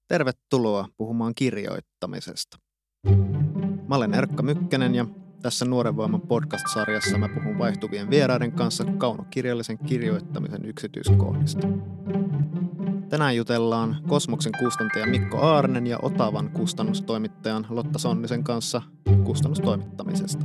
Tervetuloa puhumaan kirjoittamisesta. Mä olen Erkka Mykkänen ja tässä Nuoren Voiman podcast-sarjassa mä puhun vaihtuvien vieraiden kanssa kaunokirjallisen kirjoittamisen yksityiskohdista. Tänään jutellaan Kosmoksen kustantaja Mikko Aarnen ja Otavan kustannustoimittajan Lotta Sonnisen kanssa kustannustoimittamisesta.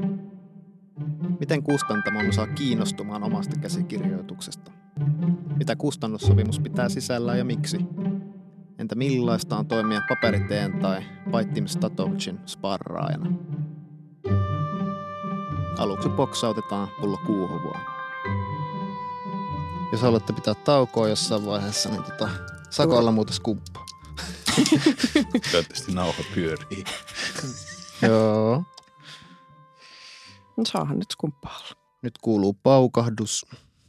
Miten kustantamon saa kiinnostumaan omasta käsikirjoituksesta? Mitä kustannussopimus pitää sisällään ja miksi? Entä millaista on toimia Paperiteen tai Paitim Statovicin sparraajana? Aluksi boksautetaan pullo kuuhuvaa. Jos haluatte pitää taukoa jossain vaiheessa, niin saako olla muuta skumppaa? Toivottavasti nauha pyörii. Joo. No saahan nyt skumppaa. Nyt kuuluu paukahdus.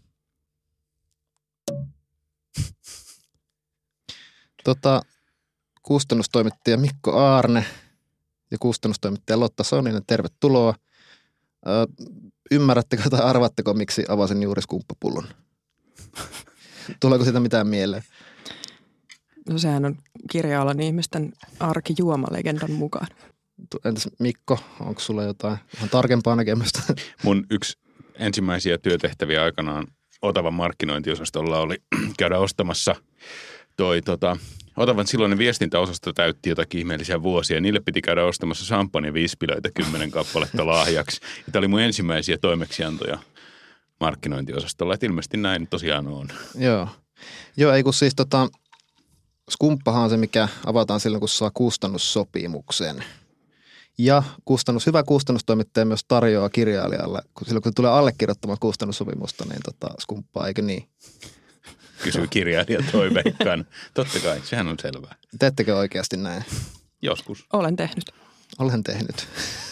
Kustannustoimittaja Mikko Aarne ja kustannustoimittaja Lotta Sonninen, tervetuloa. Ymmärrättekö tai arvatteko, miksi avasin juuri skumppapullon? Tuleeko siitä mitään mieleen? No sehän on kirja-alan ihmisten arkijuomalegendan mukaan. Entäs Mikko, onko sulla jotain ihan tarkempaa näkemystä? Mun yksi ensimmäisiä työtehtäviä aikanaan Otavan markkinointiosastolla oli käydä ostamassa Otavan silloinen viestintäosasto täytti jotakin ihmeellisiä vuosia. Niille piti käydä ostamassa samppanjavispilöitä 10 kappaletta lahjaksi. Ja tämä oli mun ensimmäisiä toimeksiantoja markkinointiosastolla. Että ilmeisesti näin tosiaan on. Joo, ei kun siis skumppahan on se, mikä avataan silloin, kun saa kustannussopimuksen. Ja hyvä kustannustoimittaja myös tarjoaa kirjailijalle, silloin kun tulee allekirjoittamaan kustannussopimusta, niin skumppaa, eikö niin? Kysyy kirjailija toiveikkaan. Totta kai, sehän on selvää. Teettekö oikeasti näin? Joskus. Olen tehnyt. Olen tehnyt.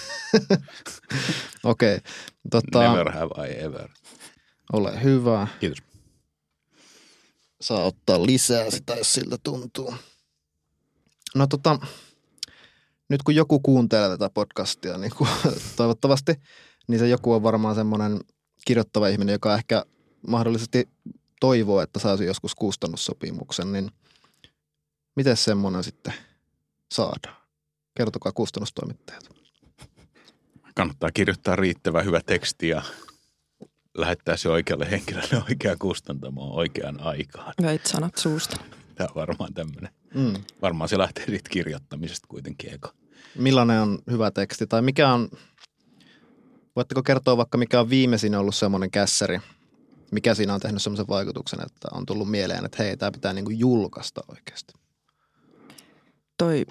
Okei. Never have I ever. Ole hyvä. Kiitos. Saa ottaa lisää sitä, jos siltä tuntuu. No nyt kun joku kuuntelee tätä podcastia, niin toivottavasti, niin se joku on varmaan semmoinen kirjoittava ihminen, joka ehkä mahdollisesti toivoo, että saisi joskus kustannussopimuksen, niin miten semmoinen sitten saadaan? Kertokaa kustannustoimittajat. Kannattaa kirjoittaa riittävän hyvä teksti ja lähettää se oikealle henkilölle oikeaan kustantamoon oikeaan aikaan. Veit sanat suusta. Tämä on varmaan tämmöinen. Varmaan se lähtee siitä kirjoittamisesta kuitenkin eka. Millainen on hyvä teksti? Tai voitteko kertoa vaikka mikä on viimeisin ollut semmoinen kässäri? Mikä siinä on tehnyt semmoisen vaikutuksen, että on tullut mieleen, että hei, tämä pitää niinku julkaista oikeasti? Toi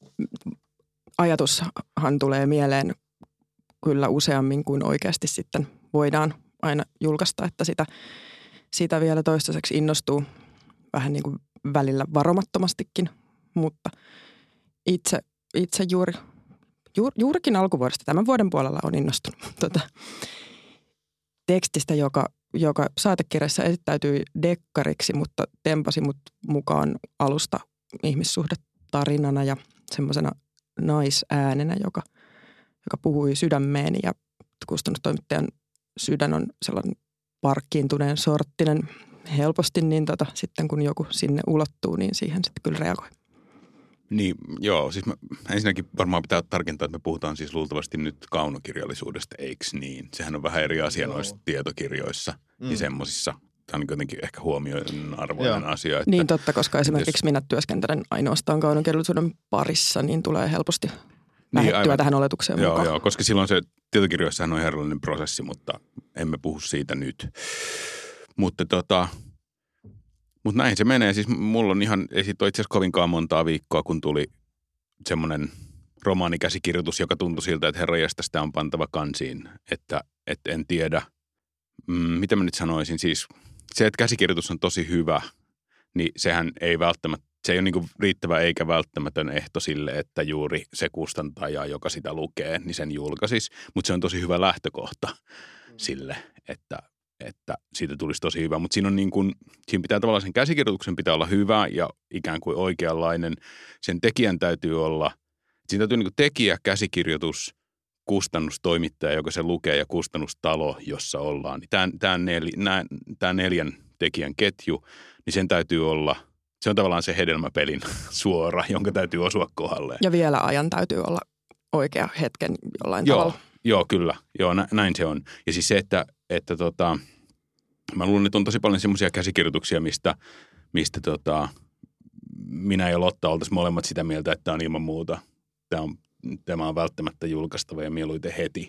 ajatushan tulee mieleen kyllä useammin kuin oikeasti sitten voidaan aina julkaista, että sitä vielä toistaiseksi innostuu vähän niin kuin välillä varomattomastikin, mutta itse juurikin alkuvuodesta tämän vuoden puolella on innostunut tekstistä, joka saatekirjassa esittäytyi dekkariksi, mutta tempasi mut mukaan alusta ihmissuhdetarinana ja semmoisena naisäänenä, joka puhui sydämeen, ja kustannustoimittajan sydän on sellainen parkkiintuneen sorttinen helposti, niin sitten kun joku sinne ulottuu, niin siihen sitten kyllä reagoi. Niin, joo. Siis ensinnäkin varmaan pitää tarkentaa, että me puhutaan siis luultavasti nyt kaunokirjallisuudesta, eikö niin? Sehän on vähän eri asia noissa tietokirjoissa ja semmoisissa. Tämä on kuitenkin ehkä huomioon arvoinen asia. Että niin totta, koska esimerkiksi minä työskentelen ainoastaan kaunokirjallisuuden parissa, niin tulee helposti lähettyä tähän oletukseen mukaan. Joo, koska silloin se tietokirjoissahan on herrallinen prosessi, mutta emme puhu siitä nyt. Mutta näin se menee. Siis mulla on ei siitä ole itse asiassa kovinkaan montaa viikkoa, kun tuli semmoinen romaanikäsikirjoitus, joka tuntui siltä, että herranjestas sitä on pantava kansiin. Että en tiedä, mitä mä nyt sanoisin. Siis se, että käsikirjoitus on tosi hyvä, niin sehän ei välttämättä, se ei ole niin riittävä eikä välttämätön ehto sille, että juuri se kustantaja, joka sitä lukee, niin sen julkaisisi. Mutta se on tosi hyvä lähtökohta sille, että siitä tulisi tosi hyvä. Mutta siinä pitää tavallaan sen käsikirjoituksen pitää olla hyvä ja ikään kuin oikeanlainen. Sen tekijän täytyy olla, siinä täytyy niin kuin tekijä, käsikirjoitus, kustannustoimittaja, joka se lukee, ja kustannustalo, jossa ollaan. Tämä 4 tekijän ketju, niin sen täytyy olla Se on tavallaan se hedelmäpelin suora, jonka täytyy osua kohdalle. Ja vielä ajan täytyy olla oikea hetken jollain tavalla. Joo, kyllä. Joo, näin se on. Ja siis se, että mä luulen, että on tosi paljon semmoisia käsikirjoituksia, mistä minä ja Lotta oltaisiin molemmat sitä mieltä, että tämä on ilman muuta. Tämä on välttämättä julkaistava ja mieluiten heti.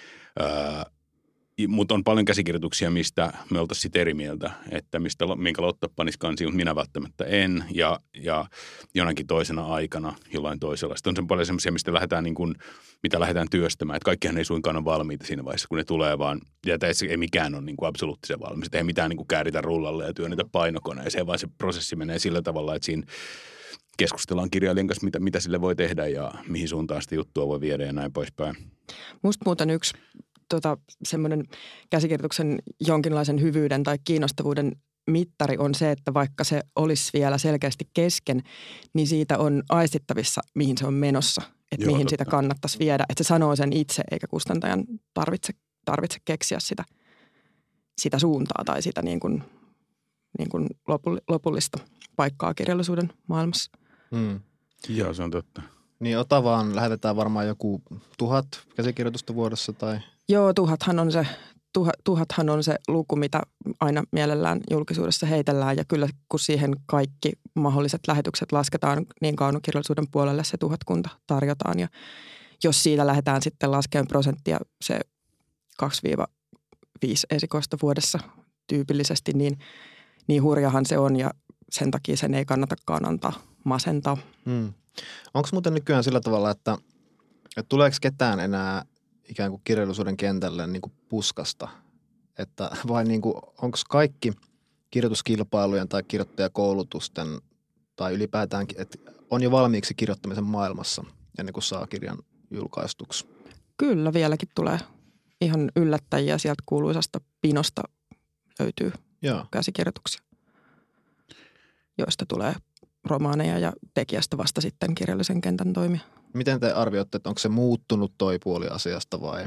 Mutta on paljon käsikirjoituksia, mistä me oltaisiin sitten eri mieltä, että minkä Lotta panisi kansiin, mutta minä välttämättä en. Ja jonakin toisena aikana jollain toisella. Sitten on paljon semmoisia, mitä lähdetään työstämään. Että kaikkihan ei suinkaan ole valmiita siinä vaiheessa, kun ne tulee vaan. Ja ei mikään ole niin kuin absoluuttisen valmis. Ei mitään niin kuin kääritä rullalle ja työnnetä painokoneeseen, vaan se prosessi menee sillä tavalla, että siinä keskustellaan kirjailijan kanssa, mitä sille voi tehdä ja mihin suuntaan sitä juttua voi viedä ja näin poispäin. Musta muuten yksi semmoinen käsikirjoituksen jonkinlaisen hyvyyden tai kiinnostavuuden mittari on se, että vaikka se olisi vielä selkeästi kesken, niin siitä on aistittavissa, mihin se on menossa. Että mihin sitä kannattaisi viedä. Että se sanoo sen itse, eikä kustantajan tarvitse keksiä sitä suuntaa tai sitä niin kuin lopullista paikkaa kirjallisuuden maailmassa. Joo, se on totta. Niin Otavaan lähetetään varmaan joku 1000 käsikirjoitusta vuodessa tai? Joo, 1000han on se luku, mitä aina mielellään julkisuudessa heitellään. Ja kyllä kun siihen kaikki mahdolliset lähetykset lasketaan, niin kaunokirjallisuuden puolelle se 1000 tarjotaan. Ja jos siitä lähdetään sitten laskemaan prosenttia, se 2-5 esikoista vuodessa tyypillisesti, niin hurjahan se on ja sen takia sen ei kannatakaan antaa masentaa. Onko muuten nykyään sillä tavalla, että tuleeko ketään enää ikään kuin kirjallisuuden kentälle niin kuin puskasta? Että vai niin kuin, onko kaikki kirjoituskilpailujen tai kirjoittajakoulutusten tai ylipäätäänkin, että on jo valmiiksi kirjoittamisen maailmassa ennen kuin saa kirjan julkaistuksi? Kyllä, vieläkin tulee ihan yllättäjiä. Sieltä kuuluisasta pinosta löytyy käsikirjoituksia, joista tulee romaaneja ja tekijästä vasta sitten kirjallisen kentän toimia. Miten te arvioitte, että onko se muuttunut toi puoli asiasta vai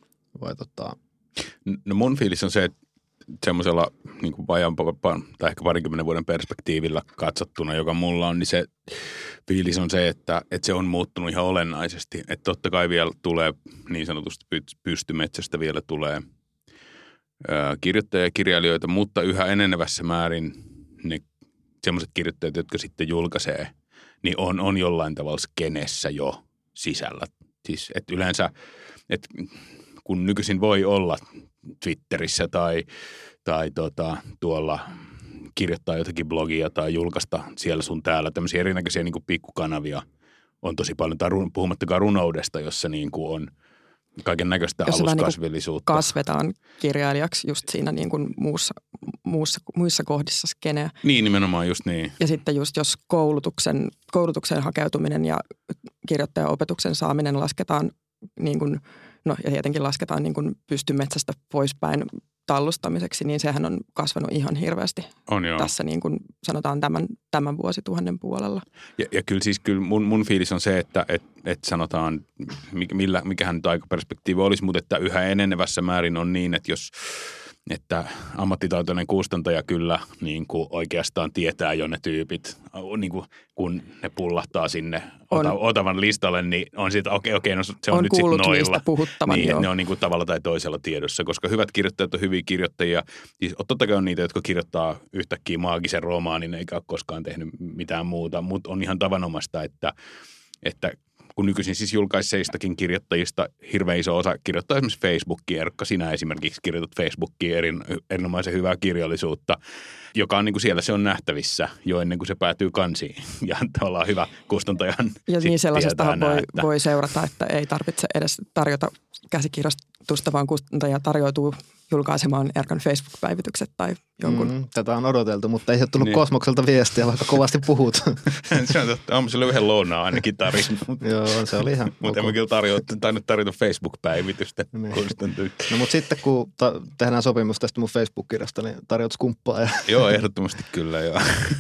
No mun fiilis on se, että semmoisella niin kuin vajaan tai ehkä 20 vuoden perspektiivillä katsottuna, joka mulla on, niin se fiilis on se, että se on muuttunut ihan olennaisesti. Että totta kai vielä tulee niin sanotusti pystymetsästä vielä tulee kirjoittajia ja kirjailijoita, mutta yhä enenevässä määrin ne semmoiset kirjoittajat, jotka sitten julkaisee, niin on jollain tavalla skenessä jo sisällä. Siis että yleensä, että kun nykyisin voi olla Twitterissä tai tuolla kirjoittaa jotakin blogia tai julkaista siellä sun täällä, tämmöisiä erinäköisiä niin kuin pikkukanavia on tosi paljon, puhumattakaan runoudesta, jossa niin kuin on kaiken näköistä aluskasvillisuutta. Niin kasvetaan kirjailijaksi just siinä niin kuin muissa kohdissa skeneä. Niin, nimenomaan just niin. Ja sitten just jos koulutukseen hakeutuminen ja kirjoittajan opetuksen saaminen lasketaan niin kuin, no ja tietenkin lasketaan niin kuin pystymetsästä poispäin tallustamiseksi, niin sehän on kasvanut ihan hirveästi tässä niin kuin sanotaan tämän vuosituhannen puolella. Ja kyllä mun fiilis on se, että sanotaan, mikähän nyt aikaperspektiivi olisi, mutta että yhä enenevässä määrin on niin, että ammattitaitoinen kustantaja kyllä niin kuin oikeastaan tietää jo ne tyypit, niin kuin, kun ne pullahtaa sinne Otavan listalle, niin on siitä, okei, no se on nyt sitten noilla. Puhuttavan, niin, ne on niin kuin tavalla tai toisella tiedossa, koska hyvät kirjoittajat on hyviä kirjoittajia. Siis totta kai on niitä, jotka kirjoittaa yhtäkkiä maagisen romaanin, eikä ole koskaan tehnyt mitään muuta, mutta on ihan tavanomaista, että kun nykyisin siis julkaiseistakin kirjoittajista hirveän iso osa kirjoittaa esimerkiksi Facebookiin. Erkka, sinä esimerkiksi kirjoitat Facebookiin erinomaisen hyvää kirjallisuutta, joka on niin kuin siellä se on nähtävissä jo ennen kuin se päätyy kansiin. Ja tavallaan hyvä kustantajan ja niin sellaisestahan voi seurata, että ei tarvitse edes tarjota käsikirjoitusta, vaan kustantaja tarjoutuu julkaisemaan Erkan Facebook-päivitykset tai jonkun. Tätä on odoteltu, mutta ei ole tullut Kosmokselta viestiä, vaikka kovasti puhut. Se on totta. Aamusella yhden lounaan ainakin tarjota. Joo, se oli ihan. Mutta emme kyllä tainnut tarjota Facebook-päivitystä. No mutta sitten kun tehdään sopimus tästä mun Facebook-kirjasta, niin tarjot skumppaa. Joo, ehdottomasti kyllä, joo.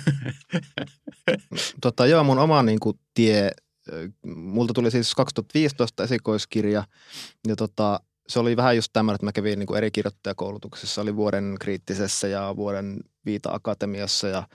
Joo, mun oma niin kuin tie, multa tuli siis 2015 esikoiskirja ja se oli vähän just tämmöinen, että mä kävin niin kuin eri kirjoittajakoulutuksessa. Oli vuoden kriittisessä ja vuoden Viita-akatemiassa ja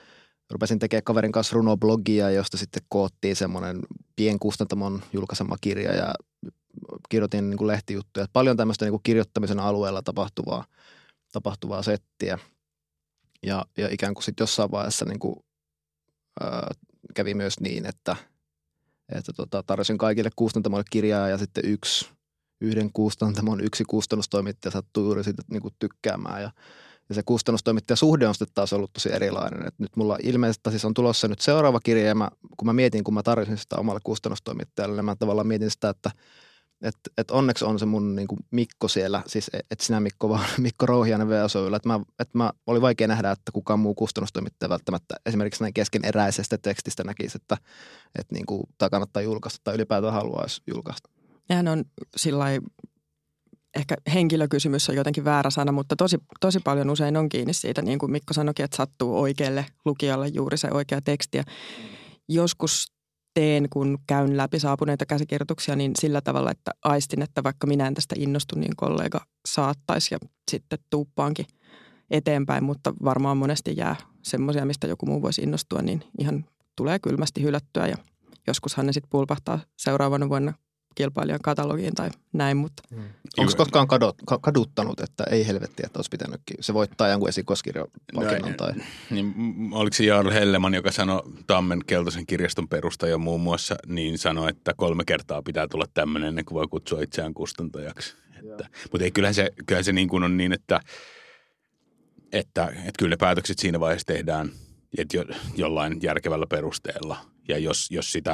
rupesin tekemään kaverin kanssa runoblogia, josta sitten koottiin semmoinen pienkustantamon julkaisema kirja ja kirjoitin niin kuin lehtijuttuja. Paljon tämmöistä niin kuin kirjoittamisen alueella tapahtuvaa settiä. Ja ikään kuin sitten jossain vaiheessa niin kuin, kävi myös niin, että tarjosin kaikille kustantamoille kirjaa ja sitten yhden kustantamon yksi kustannustoimittaja sattui juuri siitä niin kuin tykkäämään ja se kustannustoimittajasuhde on sitten taas ollut tosi erilainen. Et nyt mulla ilmeisesti siis on tulossa nyt seuraava kirja ja kun mä tarjosin sitä omalle kustannustoimittajalle, niin mä tavallaan mietin sitä, että onneksi on se mun niin kuin Mikko siellä, siis et sinä Mikko, vaan Mikko Rouhiainen VSOYllä, että mä oli vaikea nähdä, että kukaan muu kustannustoimittaja välttämättä esimerkiksi näin keskeneräisestä tekstistä näkisi, että niin kuin tämä kannattaa julkaista tai ylipäätään haluaisi julkaista. Nehän on sillai, ehkä henkilökysymys on jotenkin väärä sana, mutta tosi paljon usein on kiinni siitä, niin kuin Mikko sanoikin, että sattuu oikealle lukijalle juuri se oikea teksti. Ja joskus kun käyn läpi saapuneita käsikirjoituksia, niin sillä tavalla, että aistin, että vaikka minä en tästä innostu, niin kollega saattaisi ja sitten tuuppaankin eteenpäin, mutta varmaan monesti jää semmoisia, mistä joku muu voisi innostua, niin ihan tulee kylmästi hylättyä ja joskushan ne sitten pulpahtaa seuraavana vuonna kilpailijan katalogiin tai näin, mutta. Onko koskaan kaduttanut, että ei helvetti, että olisi pitänytkin? Se voittaa jonkun esikoiskirjapalkinnon tai. Niin, oliko se Jarl Helleman, joka sanoi Tammen Keltaisen kirjaston perustaja muun muassa, niin sanoi, että 3 kertaa pitää tulla tämmöinen ennen kuin voi kutsua itseään kustantajaksi. Mutta ei, kyllähän se niin kuin on niin, että kyllä ne päätökset siinä vaiheessa tehdään jollain järkevällä perusteella. Ja jos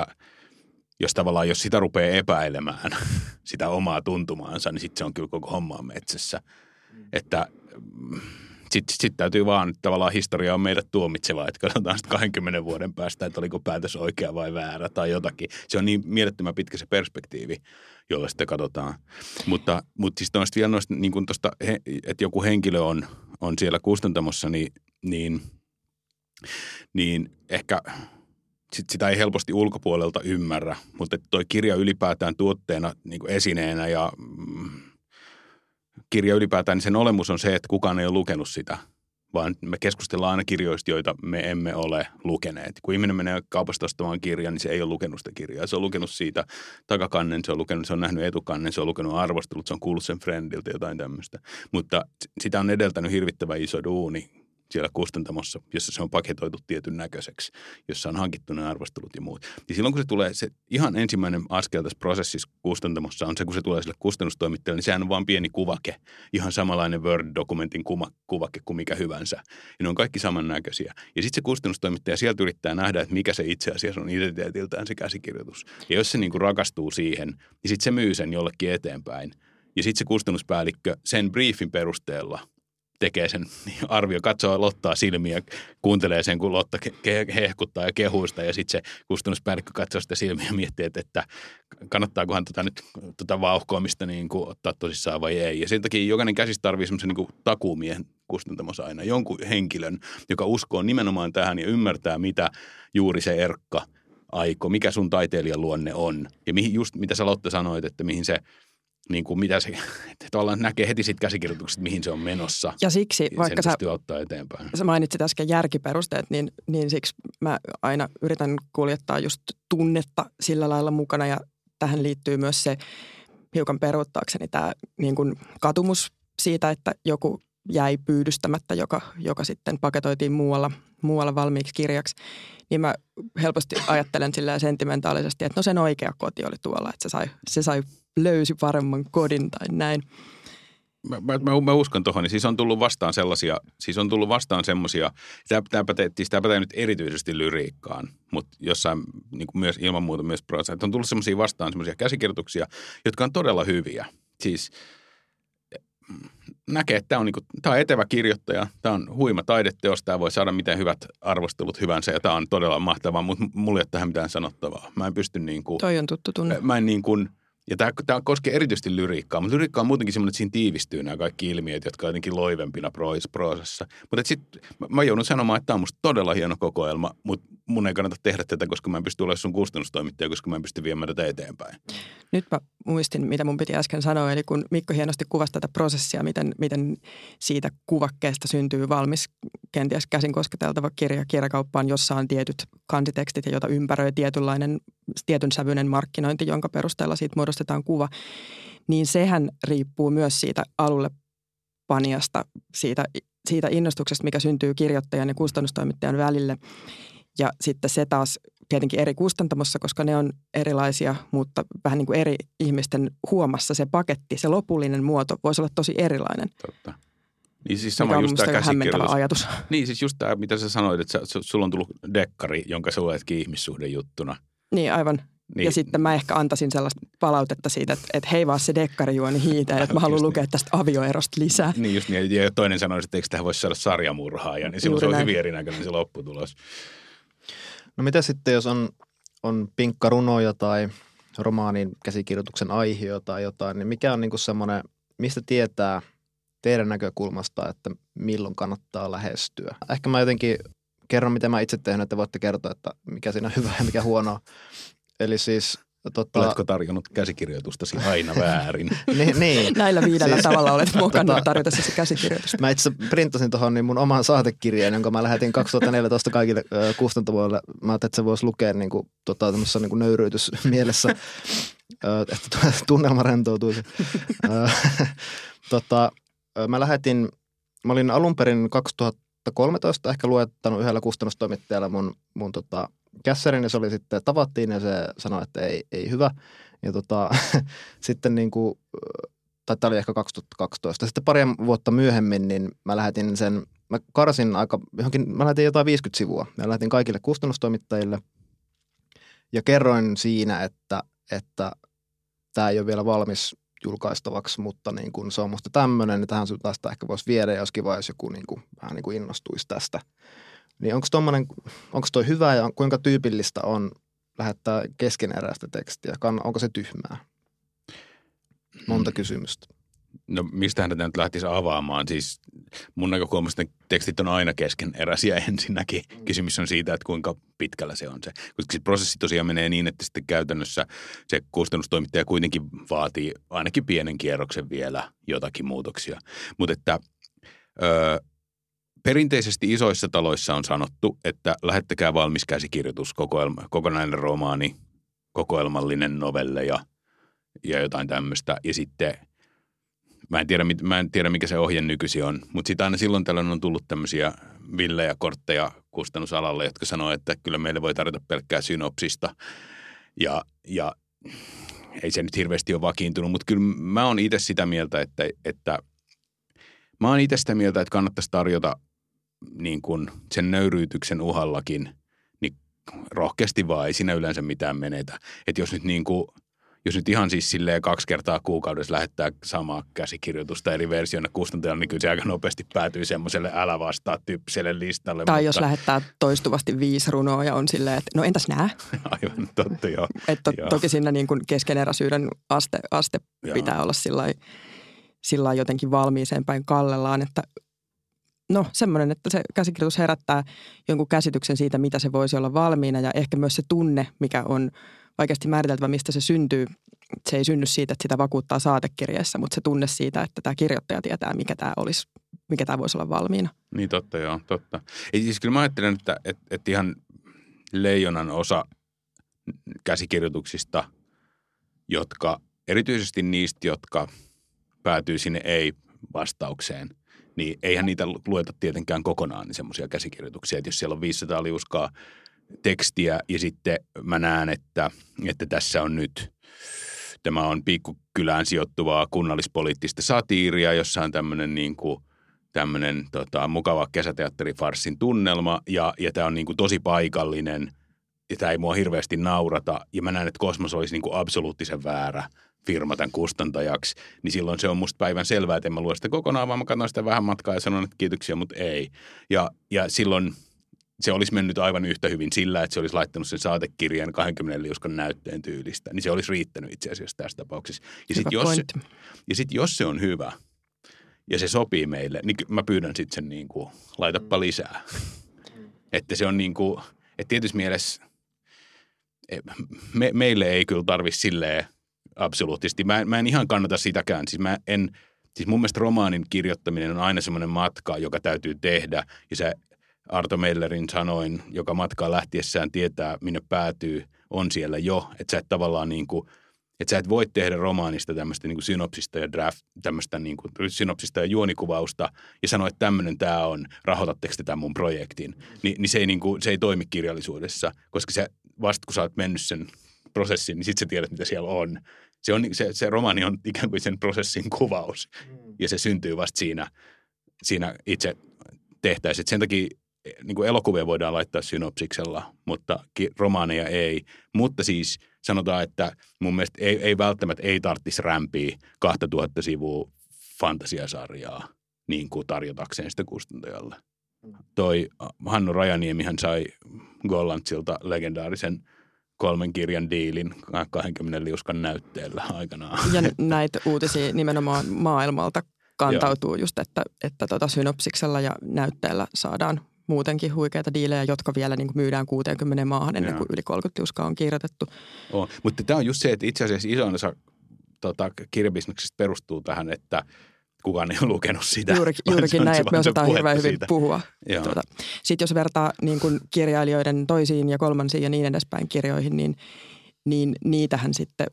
sitä rupeaa epäilemään, sitä omaa tuntumaansa, niin sitten se on kyllä koko hommaa metsässä. Että sitten täytyy vaan, että tavallaan historia on meidät tuomitseva, että katsotaan sitten 20 vuoden päästä, että oliko päätös oikea vai väärä tai jotakin. Se on niin mielettömän pitkä se perspektiivi, jolla sitä katsotaan. Mutta siis noista vielä noista, niin kuin tosta, että joku henkilö on siellä kustantamossa, niin ehkä sitä ei helposti ulkopuolelta ymmärrä, mutta toi kirja ylipäätään tuotteena niin kuin esineenä ja kirja ylipäätään, niin sen olemus on se, että kukaan ei ole lukenut sitä, vaan me keskustellaan aina kirjoista, joita me emme ole lukeneet. Kun ihminen menee kaupasta ostamaan kirjan, niin se ei ole lukenut sitä kirjaa. Se on lukenut siitä takakannen, se on nähnyt etukannen, se on lukenut arvostelut, se on kuullut sen friendiltä jotain tämmöistä. Mutta sitä on edeltänyt hirvittävän iso duuni siellä kustantamossa, jossa se on paketoitu tietyn näköiseksi, jossa on hankittu ne arvostelut ja muut. Ja silloin kun se tulee, se ihan ensimmäinen askel tässä prosessissa kustantamossa on se, kun se tulee sille kustannustoimittajalle, niin sehän on vaan pieni kuvake, ihan samanlainen Word-dokumentin kuvake kuin mikä hyvänsä. Ja ne on kaikki samannäköisiä. Ja sitten se kustannustoimittaja sieltä yrittää nähdä, että mikä se itse asiassa on identiteetiltään se käsikirjoitus. Ja jos se niin kuin rakastuu siihen, niin sitten se myy sen jollekin eteenpäin. Ja sitten se kustannuspäällikkö sen briefin perusteella tekee sen arvio, katsoo Lottaa silmiä, kuuntelee sen, kun Lotta hehkuttaa ja kehuista ja sitten se kustannuspäällikkö katsoo sitä silmiä ja miettii, että kannattaakohan nyt vauhkoamista niin kuin ottaa tosissaan vai ei. Ja sen takia jokainen käsistä tarvitsee semmoisen niin kuin takuumiehen kustantamossa aina, jonkun henkilön, joka uskoo nimenomaan tähän ja ymmärtää, mitä juuri se Erkka aikoo, mikä sun taiteilijan luonne on. Ja just mitä sä Lotta sanoit, että mihin se niin kuin mitä se, että tavallaan näkee heti siitä käsikirjoituksesta, mihin se on menossa. Ja siksi, vaikka sä mainitsit äsken järkiperusteet, niin siksi mä aina yritän kuljettaa just tunnetta sillä lailla mukana. Ja tähän liittyy myös se, hiukan peruuttaakseni tämä niin kuin katumus siitä, että joku jäi pyydystämättä, joka sitten paketoitiin muualla valmiiksi kirjaksi. Niin mä helposti ajattelen sillä sentimentaalisesti, että no sen oikea koti oli tuolla, että se löysi paremman kodin tai näin. Mä uskon tuohon, niin siis on tullut vastaan semmoisia, tämä pätee nyt erityisesti lyriikkaan, mutta jossain niin kuin myös ilman muuta myös prosa, että on tullut semmoisia käsikirjoituksia, jotka on todella hyviä. Siis näkee, että tämä on etevä kirjoittaja, tämä on huima taideteos, tämä voi saada miten hyvät arvostelut hyvänsä ja tämä on todella mahtavaa, mutta mulla ei ole tähän mitään sanottavaa. Mä en pysty Toi on tuttu tunne. Mä en Ja tämä koskee erityisesti lyriikkaa, mutta lyriikka on muutenkin semmoinen, että siinä tiivistyy nämä kaikki ilmiöt, jotka on jotenkin loivempina proosassa. Mutta sitten mä joudun sanomaan, että tämä on musta todella hieno kokoelma, mutta mun ei kannata tehdä tätä, koska mä en pysty olemaan sun kustannustoimittaja, koska mä en pysty viemään tätä eteenpäin. Nyt mä muistin, mitä mun piti äsken sanoa, eli kun Mikko hienosti kuvasi tätä prosessia, miten siitä kuvakkeesta syntyy valmis, kenties käsin kosketeltava kirja kirjakauppaan, jossa on tietyt kansitekstit ja jota ympäröi tietyn sävyinen markkinointi, jonka perusteella siitä muodostetaan kuva, niin sehän riippuu myös siitä alulle panijasta, siitä innostuksesta, mikä syntyy kirjoittajan ja kustannustoimittajan välille. Ja sitten se taas tietenkin eri kustantamossa, koska ne on erilaisia, mutta vähän niin kuin eri ihmisten huomassa se paketti, se lopullinen muoto voisi olla tosi erilainen. Totta. Niin siis sama just tämä käsikirjoitus. Ajatus. Niin siis just tämä, mitä sä sanoit, että sulla on tullut dekkari, jonka sä luetkin ihmissuhdejuttuna. Niin aivan. Niin. Ja sitten mä ehkä antaisin sellaista palautetta siitä, että hei vaan se dekkarijuoni hiitä, että mä haluan lukea tästä avioerosta lisää. Niin just niin, ja toinen sanoi, että eikö tähän voisi saada sarjamurhaaja, niin silloin se on hyvin erinäköinen se lopputulos. No mitä sitten, jos on pinkkarunoja tai romaanin käsikirjoituksen aihio tai jotain, niin mikä on niinku semmoinen, mistä tietää teidän näkökulmasta, että milloin kannattaa lähestyä? Ehkä mä jotenkin kerron, mitä mä itse tehnyt, että voitte kertoa, että mikä siinä on hyvä ja mikä huonoa. Eli siis oletko tarjonnut käsikirjoitustasi aina väärin? niin. Näillä 5 tavalla olet mukana tarjotessasi käsikirjoitusta. Mä itse printtasin tuohon niin mun oman saatekirjeen, jonka mä lähetin 2014 kaikille kustantamoille. Mä ajattelin, että se voisi lukea niin kuin, tämmöisessä niin kuin nöyryytysmielessä, että tunnelma rentoutuisi. Mä olin alun perin 2013 ehkä luettanut yhdellä kustannustoimittajalla mun kässärin, ja se oli sitten, tavattiin ja se sanoi, että ei hyvä. Ja sitten niin kuin, tai tämä oli ehkä 2012. Sitten pari vuotta myöhemmin, niin mä karsin mä lähetin jotain 50 sivua. Mä lähetin kaikille kustannustoimittajille ja kerroin siinä, että tämä ei ole vielä valmis julkaistavaksi, mutta niin kuin se on musta tämmöinen, niin tähän tästä ehkä voisi viedä, ja olisi kiva, jos joku niin kuin, vähän niin kuin innostuisi tästä. Niin onko toi hyvä ja kuinka tyypillistä on lähettää keskeneräistä tekstiä? Onko se tyhmää? Monta kysymystä. No mistähän tätä nyt lähtisi avaamaan? Siis mun näkökulmasta tekstit on aina keskeneräisiä ensinnäkin. Kysymys on siitä, että kuinka pitkällä se on se. Koska se prosessi tosiaan menee niin, että sitten käytännössä se kustannustoimittaja kuitenkin vaatii ainakin pienen kierroksen vielä jotakin muutoksia. Mutta että perinteisesti isoissa taloissa on sanottu, että lähettäkää valmis käsikirjoitus, kokonainen romaani, kokoelmallinen novelle ja jotain tämmöistä. Ja sitten mä en tiedä, mikä se ohje nykyisin on, mutta sitten aina silloin tällöin on tullut tämmöisiä villejä kortteja kustannusalalle, jotka sanoo, että kyllä meille voi tarjota pelkkää synopsista. Ja ei se nyt hirveästi ole vakiintunut, mutta kyllä mä oon itse sitä mieltä, että kannattaisi tarjota niin kuin sen nöyryytyksen uhallakin, niin rohkeasti vaan ei siinä yleensä mitään menetä. Että jos nyt ihan siis silleen 2 kertaa kuukaudessa lähettää samaa käsikirjoitusta eri versioina kustantajalle, niin kyllä se aika nopeasti päätyy semmoiselle älä vastaa -tyyppiselle listalle. Tai jos lähettää toistuvasti 5 runoa ja on silleen, että no entäs nää? Aivan totta, joo. Toki siinä niin kuin keskeneräisyyden aste pitää olla sillä jotenkin valmiiseen päin kallellaan, että no semmoinen, että se käsikirjoitus herättää jonkun käsityksen siitä, mitä se voisi olla valmiina, ja ehkä myös se tunne, mikä on vaikeasti määriteltävä, mistä se syntyy. Se ei synny siitä, että sitä vakuuttaa saatekirjeessä, mutta se tunne siitä, että tämä kirjoittaja tietää, mikä tämä voisi olla valmiina. Niin totta, joo, totta. Ei siis kyllä mä ajattelen, että ihan leijonan osa käsikirjoituksista, jotka erityisesti niistä, jotka päätyy sinne ei-vastaukseen, niin eihän niitä lueta tietenkään kokonaan niin semmoisia käsikirjoituksia, että jos siellä on 500 liuskaa tekstiä ja sitten mä näen, että tässä on nyt, tämä on pikkukylään sijoittuvaa kunnallispoliittista satiiria, jossa on tämmöinen mukava kesäteatterifarssin tunnelma ja tämä on niin kuin tosi paikallinen ja tämä ei mua hirveästi naurata ja mä näen, että Kosmos olisi niin kuin absoluuttisen väärä firma tämän kustantajaksi, niin silloin se on musta päivän selvää, että en mä lue sitä kokonaan, vaan mä katson sitä vähän matkaa ja sanon, että kiitoksia, mutta ei. Ja silloin se olisi mennyt aivan yhtä hyvin sillä, että se olisi laittanut sen saatekirjan 20 liuskan näytteen tyylistä. Niin se olisi riittänyt itse asiassa tässä tapauksessa. Ja sitten jos se on hyvä ja se sopii meille, niin mä pyydän sitten sen niin kuin, laitapa lisää. Että se on niin kuin, että tietysti mielessä meille ei kyllä tarvitse silleen absoluuttisesti. Mä en ihan kannata sitäkään. Siis mun mielestä romaanin kirjoittaminen on aina semmoinen matka, joka täytyy tehdä. Ja se Arto Mellerin sanoin, joka matkaa lähtiessään tietää, minne päätyy, on siellä jo. Että sä et tavallaan niin kuin, että sä et voi tehdä romaanista tämmöistä niin kuin synopsista ja tämmöistä niin kuin synopsista ja juonikuvausta ja sanoa, että tämmöinen tämä on, rahoitatteko te tämän mun projektin. Niin se ei toimi kirjallisuudessa, koska vasta kun sä oot mennyt sen prosessin, niin sit sä tiedät, mitä siellä on. Se romaani on ikään kuin sen prosessin kuvaus ja se syntyy vasta siinä itse tehtäisiin. Sen takia niin kuin elokuvia voidaan laittaa synopsiksella, mutta romaaneja ei. Mutta siis sanotaan, että mun mielestä ei välttämättä ei tarvitsisi rämpiä 2000 sivua fantasiasarjaa niin kuin tarjotakseen sitä kustantajalle. Toi Hannu Rajaniemihän sai Gollantsilta legendaarisen 3 kirjan diilin 20 liuskan näytteellä aikanaan. Ja näitä uutisia nimenomaan maailmalta kantautuu just, että synopsiksella ja näytteellä saadaan muutenkin huikeita diilejä, jotka vielä niin kuin myydään 60 maahan ennen kuin yli 30 liuskaa on kirjoitettu. Mutta tämä on just se, että itse asiassa isoin osa kirjabisneksestä perustuu tähän, että kukaan ei ole lukenut sitä. Juurikin näin, että me osataan hirveän hyvin puhua. Sitten jos vertaa niin kuin kirjailijoiden toisiin ja kolmansiin ja niin edespäin kirjoihin, niin niitähän sitten,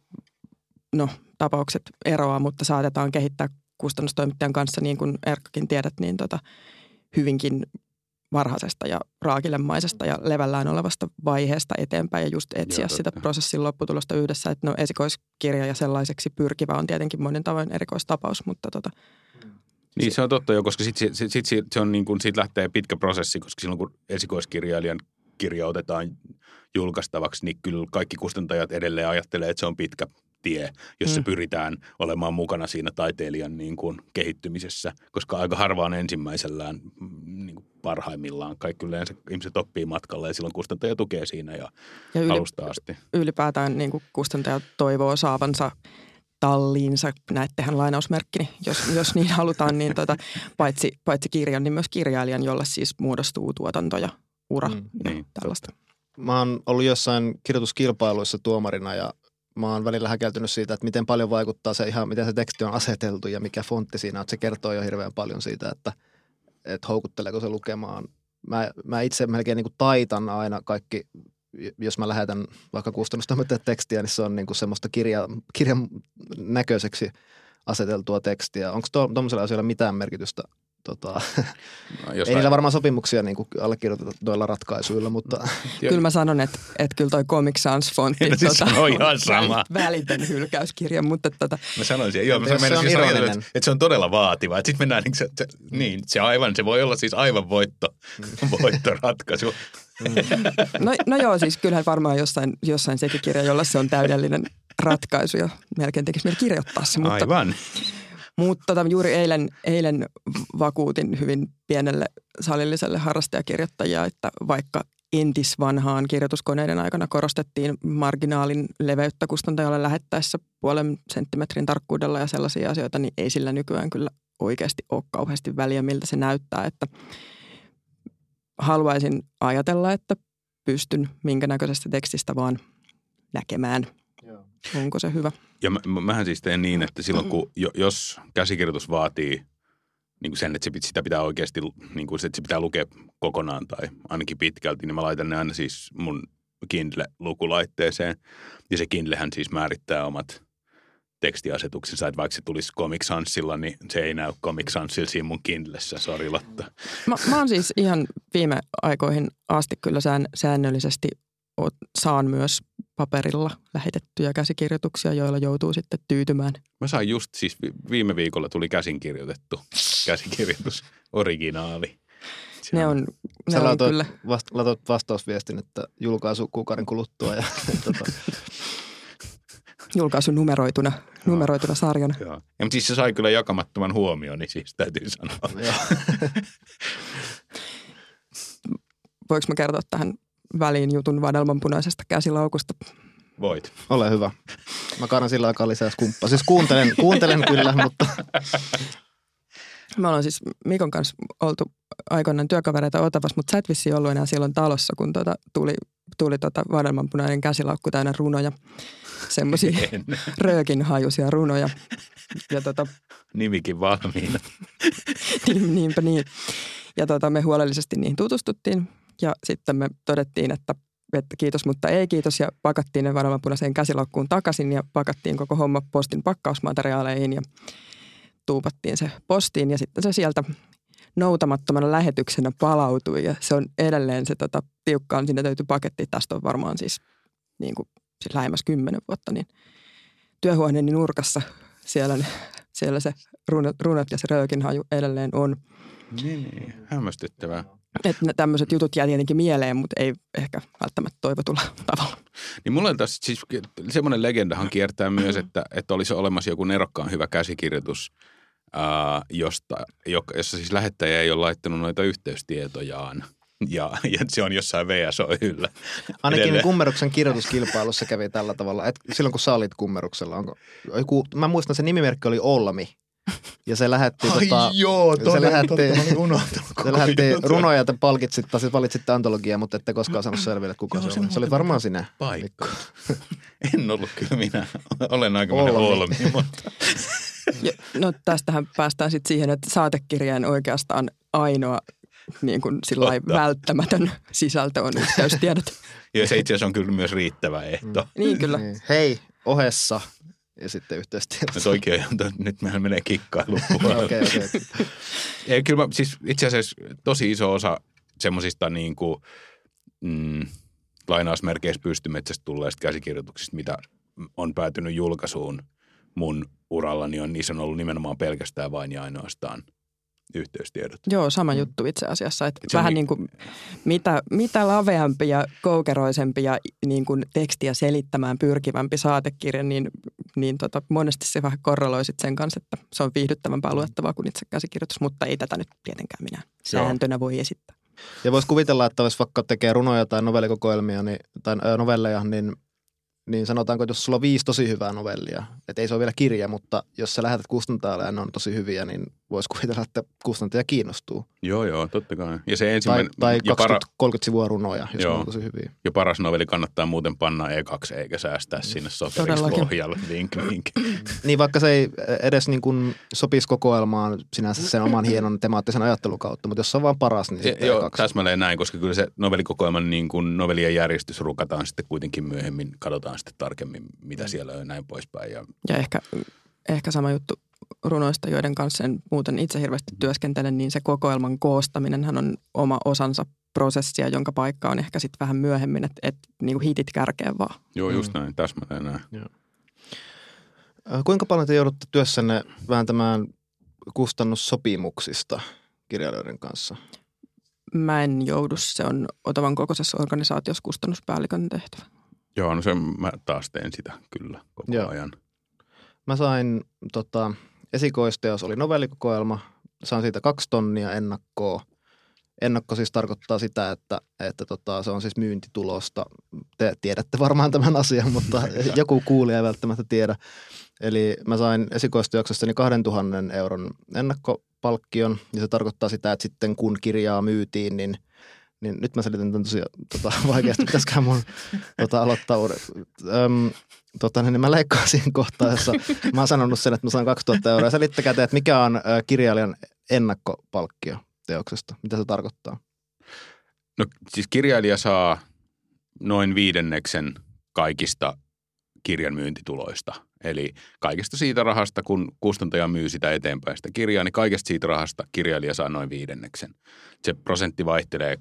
tapaukset eroaa, mutta saatetaan kehittää kustannustoimittajan kanssa, niin kuin Erkkakin tiedät, niin hyvinkin varhaisesta ja raakilemaisesta ja levällään olevasta vaiheesta eteenpäin ja just etsiä sitä prosessin lopputulosta yhdessä. Että esikoiskirja ja sellaiseksi pyrkivä on tietenkin monin tavoin erikoistapaus, mutta Niin se on totta jo, koska sit se on niin kuin, siitä lähtee pitkä prosessi, koska silloin kun esikoiskirjailijan kirja otetaan julkaistavaksi, niin kyllä kaikki kustantajat edelleen ajattelee, että se on pitkä tie, jossa pyritään olemaan mukana siinä taiteilijan niin kuin kehittymisessä, koska aika harvaan ensimmäisellään niin kuin parhaimmillaan. Kaikki yleensä ihmiset oppii matkalla ja silloin kustantaja tukee siinä ja alusta asti. Ylipäätään niin kuin kustantaja toivoo saavansa talliinsa, näettehän lainausmerkkini, jos niin halutaan, niin paitsi kirjan, niin myös kirjailijan, jolle siis muodostuu tuotanto ja ura ja tällaista. Mä oon ollut jossain kirjoituskilpailuissa tuomarina ja mä oon välillä häkeltynyt siitä, että miten paljon vaikuttaa se ihan, miten se teksti on aseteltu ja mikä fontti siinä on. Se kertoo jo hirveän paljon siitä, että houkutteleeko se lukemaan. Mä itse melkein niin kuin taitan aina kaikki, jos mä lähetän vaikka kustannustoimittajan tekstiä, niin se on niin kuin semmoista kirjan näköiseksi aseteltua tekstiä. Onko tuollaisella asioilla mitään merkitystä? Ei niillä varmaan sopimuksia niin allekirjoitetuilla ratkaisuilla, mutta kyllä mä sanon, että kyllä toi Comic Sans-fontti on ihan sama. Välitön hylkäyskirja, mutta mä sanoisin, että se on todella vaativa. Sitten mennään se voi olla siis aivan voittoratkaisu. No joo, siis kyllähän varmaan jossain sekin kirja, jolla se on täydellinen ratkaisu ja melkein tekisi meidän kirjoittaa se. Aivan. Mutta juuri eilen vakuutin hyvin pienelle salilliselle harrastajakirjoittajaa, että vaikka entisvanhaan kirjoituskoneiden aikana korostettiin marginaalin leveyttä kustantajalle lähettäessä 0,5 senttimetrin tarkkuudella ja sellaisia asioita, niin ei sillä nykyään kyllä oikeasti ole kauheasti väliä, miltä se näyttää. Että haluaisin ajatella, että pystyn minkä näköisestä tekstistä vaan näkemään. Onko se hyvä? Ja mähän siis teen niin, että silloin kun, jos käsikirjoitus vaatii niin kuin sen, että sitä pitää oikeasti, niin kuin, että se pitää lukea kokonaan tai ainakin pitkälti, niin mä laitan ne aina siis mun Kindle-lukulaitteeseen. Ja se Kindlehän siis määrittää omat tekstiasetuksensa, että vaikka se tulisi Comic Sansilla, niin se ei näy Comic Sansilla siinä mun Kindlessä, sori Lotta. Mä oon siis ihan viime aikoihin asti kyllä säännöllisesti saan myös paperilla lähetettyjä käsikirjoituksia, joilla joutuu sitten tyytymään. Mä sain just siis viime viikolla tuli käsinkirjoitettu käsikirjoitus, originaali. Ne on kyllä. Laitat vastausviestin, että julkaisu kuukauden kuluttua. Ja, julkaisu numeroituna sarjana. Joo. Ja, mutta siis se sai kyllä jakamattoman huomioon, niin siis täytyy sanoa. voinko mä kertoa tähän väliin jutun vadelmanpunaisesta käsilaukusta? Voit. Ole hyvä. Mä kaadan sillä aikaa lisää skumppaa. Siis kuuntelen kyllä, mutta... Me ollaan siis Mikon kanssa oltu aikoinaan työkavereita Otavassa, mutta sä et vissiin ollut enää silloin talossa, kun tuli vadelmanpunainen käsilaukku täynnä runoja. Semmoisia röökinhajuisia runoja. Ja Nimikin valmiina. Niinpä niin. Ja me huolellisesti niihin tutustuttiin ja sitten me todettiin, että kiitos, mutta ei kiitos ja pakattiin ne vadelmanpunaiseen käsilaukkuun takaisin ja pakattiin koko homma postin pakkausmateriaaleihin ja tuupattiin se postiin ja sitten se sieltä noutamattomana lähetyksenä palautui ja se on edelleen se tiukkaan, sinne täytyy paketti, tästä on varmaan siis lähemmäs 10 vuotta, niin työhuoneeni nurkassa siellä se runot ja se röökinhaju edelleen on. Niin, hämmästyttävää. Että tämmöiset jutut jää tietenkin mieleen, mutta ei ehkä välttämättä toivotulla tavalla. Niin mulla on tässä siis semmoinen legendahan kiertää myös, että olisi olemassa joku nerokkaan hyvä käsikirjoitus, jossa siis lähettäjä ei ole laittanut noita yhteystietojaan. Ja se on jossain VSO-yllä. Ainakin Kummeruksen kirjoituskilpailussa kävi tällä tavalla. Silloin kun sä olit Kummeruksella, mä muistan, se nimimerkki oli Olmi. Ja se lähetti, se lähetti runoja, että palkitsitte, siis valitsitte antologiaa, mutta ette koskaan saanut selville, kuka se oli. Se oli varmaan sinä. Paikka. En ollut kyllä minä. Olen aikamoinen Olmi. Mutta. No tästähän päästään sitten siihen, että saatekirjeen oikeastaan ainoa niin kuin välttämätön sisältö on yhteystiedot. Ja se itse asiassa on kyllä myös riittävä ehto. Niin kyllä. Hei, ohessa. Ja sitten yhteystiedot. Nyt mehän menee kikkailuun. Okei. Ei, kyllä siis itse asiassa tosi iso osa semmoisista niin kuin, lainausmerkeissä pystymetsästä tulleista käsikirjoituksista, mitä on päätynyt julkaisuun mun urallani, niissä on ollut nimenomaan pelkästään vain ja ainoastaan yhteystiedot. Joo, sama juttu itse asiassa. Että vähän niin kuin mitä laveampi ja koukeroisempi ja niin kuin tekstiä selittämään pyrkivämpi saatekirja, niin monesti se vähän korreloi sit sen kanssa, että se on viihdyttävämpää luettavaa kuin itse käsikirjoitus, mutta ei tätä nyt tietenkään minä sääntönä voi esittää. Ja voisi kuvitella, että jos vaikka tekee runoja tai novellikokoelmia tai novelleja, niin sanotaanko, että jos sulla on 5 tosi hyvää novellia, että ei se ole vielä kirja, mutta jos sä lähetät kustantajalle ja ne on tosi hyviä, niin voisi kuvitella, että kustantaja kiinnostuu. Joo, totta kai. Ja se ensimmäinen, tai 20-30 sivua runoja, jos ne on tosi hyviä. Ja paras novelli kannattaa muuten panna E2 eikä säästää sinne sokeriksi pohjalle. Vink. Niin vaikka se ei edes niin kuin sopisi kokoelmaan sinänsä sen oman hienon temaattisen ajattelun kautta, mutta jos se on vaan paras, niin sitten joo, täsmälleen näin, koska kyllä se novellikokoelman niin kuin novellien järjestys rukataan sitten kuitenkin myöhemmin, katsotaan sitten tarkemmin, mitä siellä on ja näin poispäin. Ja ehkä sama juttu runoista, joiden kanssa en muuten itse hirveästi työskentelen, niin se kokoelman koostaminenhan on oma osansa prosessia, jonka paikka on ehkä sitten vähän myöhemmin, että niin kuin hitit kärkeen vaan. Joo, just näin, täsmälleen näin. Joo. Kuinka paljon te joudutte työssänne vääntämään kustannussopimuksista kirjailijoiden kanssa? Mä en joudu, se on Otavan kokoisessa organisaatiossa kustannuspäällikön tehtävä. Joo, no mä taas teen sitä kyllä koko ajan. Mä sain esikoisteos oli novellikokoelma, sain siitä 2 tonnia ennakkoa. Ennakko siis tarkoittaa sitä, että se on siis myyntitulosta. Te tiedätte varmaan tämän asian, mutta joku kuulija ei välttämättä tiedä. Eli mä sain esikoisteoksestani 2 000 euron ennakkopalkkion ja se tarkoittaa sitä, että sitten kun kirjaa myytiin, niin nyt mä selitän tämän tosiaan vaikeasti. Pitäisiköhän mun aloittaa uuden. Niin mä leikkaan siihen kohtaan, jossa mä oon sanonut sen, että mä saan 2 000 euroa. Selittäkää te, että mikä on kirjailijan ennakkopalkkio teoksesta? Mitä se tarkoittaa? No siis kirjailija saa noin 5% kaikista kirjan myyntituloista. Eli kaikesta siitä rahasta, kun kustantaja myy sitä eteenpäin sitä kirjaa, niin kaikesta siitä rahasta kirjailija saa noin 5%. Se prosentti vaihtelee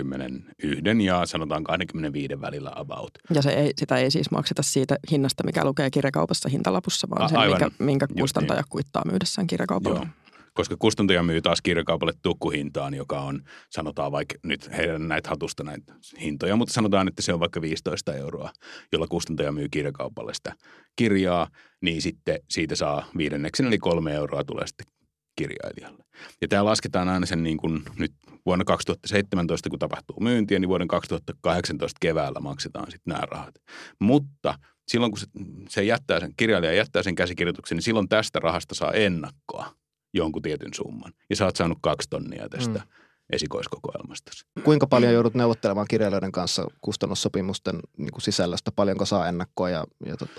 21 ja sanotaan 25 välillä about. Ja sitä ei siis makseta siitä hinnasta, mikä lukee kirjakaupassa hintalapussa, vaan sen, minkä kustantaja kuittaa myydessään kirjakaupalla. Joo. Koska kustantaja myy taas kirjakaupalle tukkuhintaan, joka on, sanotaan vaikka nyt heidän näitä hatusta näitä hintoja, mutta sanotaan, että se on vaikka 15 euroa, jolla kustantaja myy kirjakaupalle sitä kirjaa, niin sitten siitä saa 5%, eli 3 euroa tulee sitten kirjailijalle. Ja tämä lasketaan aina sen niin kuin nyt vuonna 2017, kun tapahtuu myyntiä, niin vuoden 2018 keväällä maksetaan sitten nämä rahat. Mutta silloin, kun kirjailija jättää sen käsikirjoituksen, niin silloin tästä rahasta saa ennakkoa jonkun tietyn summan. Ja sä oot saanut 2 tonnia tästä esikoiskokoelmasta. Kuinka paljon joudut neuvottelemaan kirjailijoiden kanssa kustannussopimusten niin kuin sisällöstä? Paljonko saa ennakkoa ja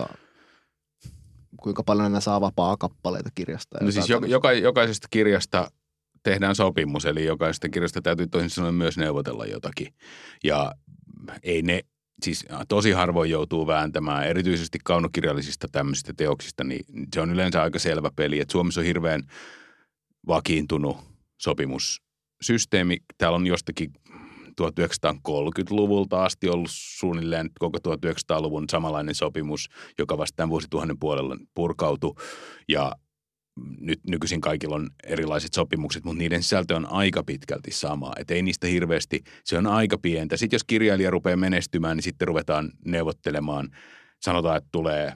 kuinka paljon ne saa vapaa kappaleita kirjasta? No siis jokaisesta kirjasta tehdään sopimus, eli jokaisesta kirjasta täytyy toisin sanoen myös neuvotella jotakin. Ja ei ne, siis tosi harvoin joutuu vääntämään, erityisesti kaunokirjallisista tämmöisistä teoksista, niin se on yleensä aika selvä peli, että Suomessa on hirveän vakiintunut sopimussysteemi. Täällä on jostakin 1930-luvulta asti ollut suunnilleen koko 1900-luvun samanlainen sopimus, joka vasta tämän vuosituhannen puolella purkautui. Ja nyt nykyisin kaikilla on erilaiset sopimukset, mutta niiden sisältö on aika pitkälti sama. Että ei niistä hirveästi, se on aika pientä. Sitten jos kirjailija rupeaa menestymään, niin sitten ruvetaan neuvottelemaan. Sanotaan, että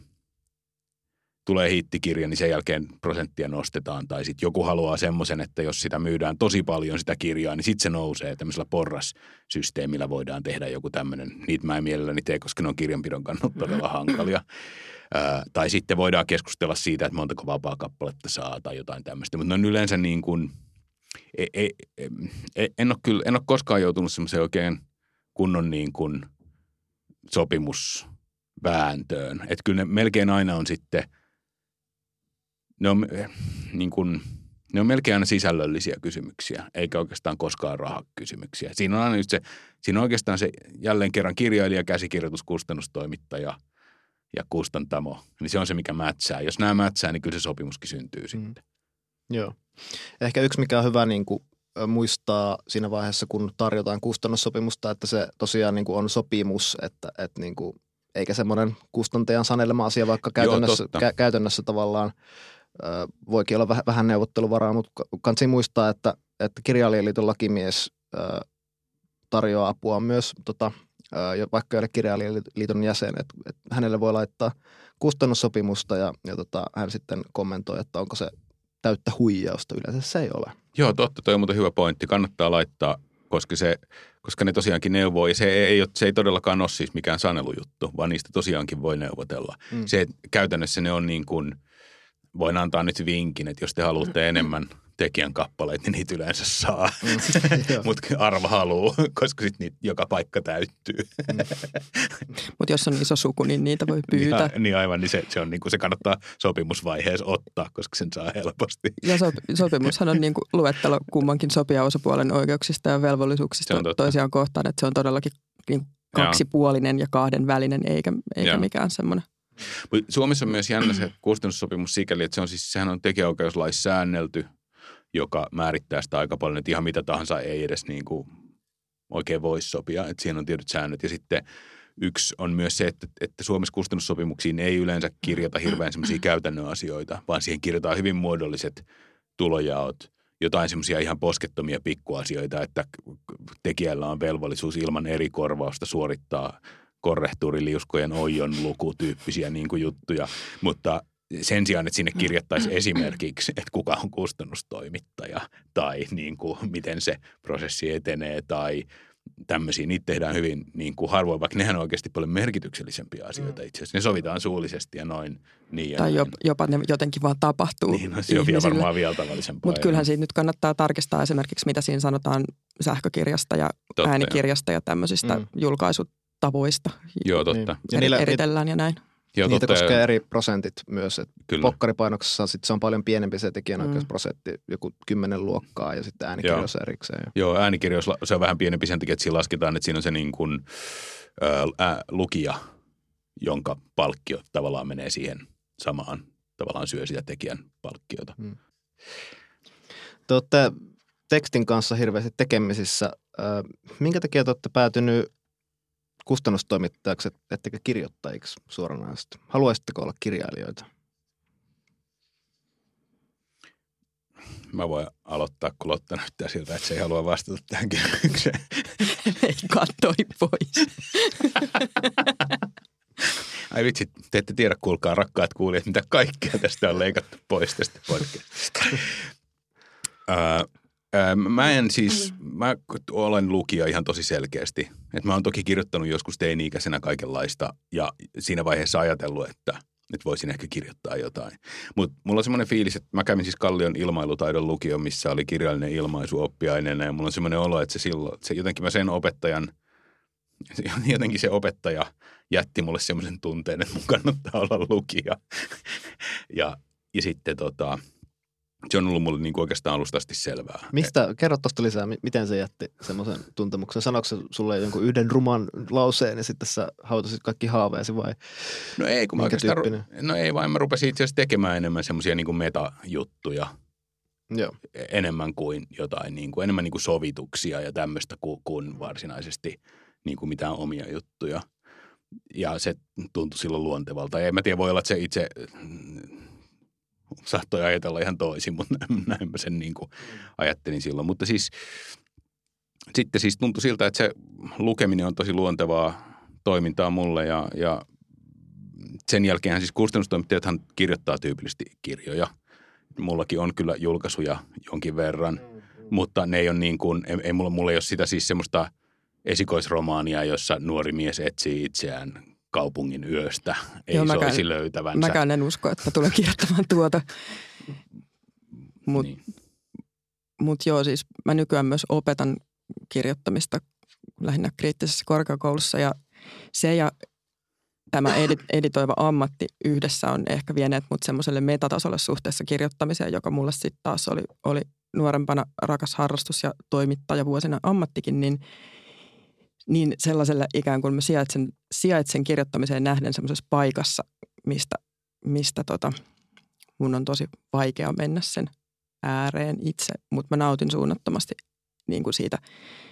tulee hittikirja, niin sen jälkeen prosenttia nostetaan. Tai sitten joku haluaa semmoisen, että jos sitä myydään tosi paljon sitä kirjaa, niin sitten se nousee. Tämmöisellä porrassysteemillä voidaan tehdä joku tämmöinen. Niitä mä en mielelläni tee, koska ne on kirjanpidon kannalta todella hankalia. Tai sitten voidaan keskustella siitä, että montako vapaa kappaletta saa tai jotain tämmöistä. Mutta ne on yleensä niin kuin, en ole koskaan joutunut semmoiseen oikein kunnon niin kuin sopimusvääntöön. Että kyllä ne melkein aina on sitten, ne on melkein aina sisällöllisiä kysymyksiä, eikä oikeastaan koskaan rahakysymyksiä. Siinä on aina just siinä on oikeastaan se jälleen kerran kirjailija, käsikirjoitus, kustannustoimittaja ja kustantamo, niin se on se, mikä mätsää. Jos nämä mätsää, niin kyllä se sopimuskin syntyy sitten. Joo. Ehkä yksi, mikä on hyvä niin kuin muistaa siinä vaiheessa, kun tarjotaan kustannussopimusta, että se tosiaan niin kuin on sopimus, että niin kuin, eikä semmoinen kustantajan sanelema asia, vaikka käytännössä tavallaan voikin olla vähän neuvotteluvaraa, mutta kannattaa muistaa, että Kirjailijaliiton lakimies tarjoaa apua myös vaikka ei ole Kirjailijaliiton jäsen, että hänelle voi laittaa kustannussopimusta ja hän sitten kommentoi, että onko se täyttä huijausta. Yleensä se ei ole. Joo, totta. Toi on muuten hyvä pointti. Kannattaa laittaa, koska ne tosiaankin neuvoo. Ja se ei todellakaan ole siis mikään sanelujuttu, vaan niistä tosiaankin voi neuvotella. Se käytännössä ne on niin kuin, voin antaa nyt vinkin, että jos te haluatte enemmän tekijän kappaleita, niin niitä yleensä saa. Mutta arva haluu, koska sitten niitä joka paikka täyttyy. Mutta jos on iso suku, niin niitä voi pyytää. Niin aivan, niin se on niin kuin se kannattaa sopimusvaiheessa ottaa, koska sen saa helposti. Ja sopimushan on niin kuin luettelo kummankin sopijaosapuolen oikeuksista ja velvollisuuksista toisiaan kohtaan, että se on todellakin niin kaksipuolinen ja kahdenvälinen, eikä mikään semmoinen. Suomessa on myös jännä se kustannussopimus sikäli, että sehän on tekijäoikeuslaissa säännelty, joka määrittää sitä aika paljon, että ihan mitä tahansa ei edes niin kuin oikein voisi sopia, että siihen on tietyt säännöt. Ja sitten yksi on myös se, että Suomessa kustannussopimuksiin ei yleensä kirjata hirveän semmoisia käytännön asioita, vaan siihen kirjataan hyvin muodolliset tulojaot, jotain semmoisia ihan poskettomia pikkuasioita, että tekijällä on velvollisuus ilman eri korvausta suorittaa korrehtuuriliuskojen oijon lukutyyppisiä niin kuin juttuja, mutta sen sijaan, että sinne kirjattaisiin esimerkiksi, että kuka on kustannustoimittaja tai niin kuin, miten se prosessi etenee tai tämmöisiä, niitä tehdään hyvin niin kuin harvoin, vaikka nehän on oikeasti paljon merkityksellisempiä asioita itse asiassa. Ne sovitaan suullisesti ja noin. Niin tai jopa ne jotenkin vaan tapahtuu. Niin, no, se on varmaan vielä tavallisempaa. Mutta kyllähän siitä nyt kannattaa tarkistaa esimerkiksi, mitä siinä sanotaan sähkökirjasta ja äänikirjasta ja tämmöisistä julkaisutavoista. Joo, totta. Ja eritellään ja näin. Joo, niitä koskee eri prosentit myös. Pokkaripainoksessa sit se on paljon pienempi se tekijänoikeusprosentti, joku 10 luokkaa ja sitten äänikirjoissa erikseen. Joo, äänikirjoissa se on vähän pienempi sen takia, että siinä lasketaan, että siinä on se niin kuin lukija, jonka palkkio tavallaan menee siihen samaan, tavallaan syö sitä tekijän palkkiota. Te olette tekstin kanssa hirveästi tekemisissä. Minkä takia te olette päätynyt kustannustoimittajaksi, ettekä kirjoittajiksi suoranaisesti? Haluaisitteko olla kirjailijoita? Mä voin aloittaa, kun Lotta näyttää siltä, että se ei halua vastata tähän kysymykseen. Ei kattoi pois. Ai vitsi, te ette tiedä, kuulkaa rakkaat kuulijat, mitä kaikkea tästä on leikattu pois tästä podcastista. Mä olen lukija ihan tosi selkeästi. Et mä oon toki kirjoittanut joskus teini-ikäisenä kaikenlaista ja siinä vaiheessa ajatellut, että voisin ehkä kirjoittaa jotain. Mutta mulla on semmoinen fiilis, että mä kävin siis Kallion ilmailutaidon lukio, missä oli kirjallinen ilmaisu oppiaineena ja mulla on semmoinen olo, että jotenkin mä sen opettajan, jotenkin se opettaja jätti mulle semmoisen tunteen, että mun kannattaa olla lukija. ja sitten se on ollut mulle niin kuin oikeastaan alusta asti selvää. Kerro tuosta lisää, miten se jätti semmoisen tuntemuksen? Sanoiko se sulle jonkun yhden ruman lauseen ja sitten sä hautasit kaikki haaveesi vai no ei, kun vaan mä rupesin itse asiassa tekemään enemmän semmoisia niin kuin metajuttuja. Joo. Enemmän kuin jotain, enemmän niin kuin sovituksia ja tämmöistä kuin varsinaisesti niin kuin mitään omia juttuja. Ja se tuntui silloin luontevalta. Ja en mä tiedä, voi olla, että se itse saattoi ajatella ihan toisin, mutta näin mä sen niin kuin ajattelin silloin. Mutta sitten tuntui siltä, että se lukeminen on tosi luontevaa toimintaa mulle ja sen jälkeen siis kustannustoimittajathan kirjoittaa tyypillisesti kirjoja. Mullakin on kyllä julkaisuja jonkin verran, mutta ne ei ole niin kuin, mulla ei ole sitä siis semmoista esikoisromaania, jossa nuori mies etsii itseään kaupungin yöstä, ei soisi löytävänsä. Mäkään en usko, että tulen kirjoittamaan tuota. Mut joo, siis mä nykyään myös opetan kirjoittamista lähinnä kriittisessä korkeakoulussa ja se ja tämä editoiva ammatti yhdessä on ehkä vieneet mut semmoiselle metatasolle suhteessa kirjoittamiseen, joka mulle sitten taas oli nuorempana rakas harrastus ja toimittajavuosina ammattikin, niin sellaiselle ikään kuin mä sijaitsen kirjoittamiseen nähden semmoisessa paikassa, mistä mun on tosi vaikea mennä sen ääreen itse, mutta mä nautin suunnattomasti niin kuin siitä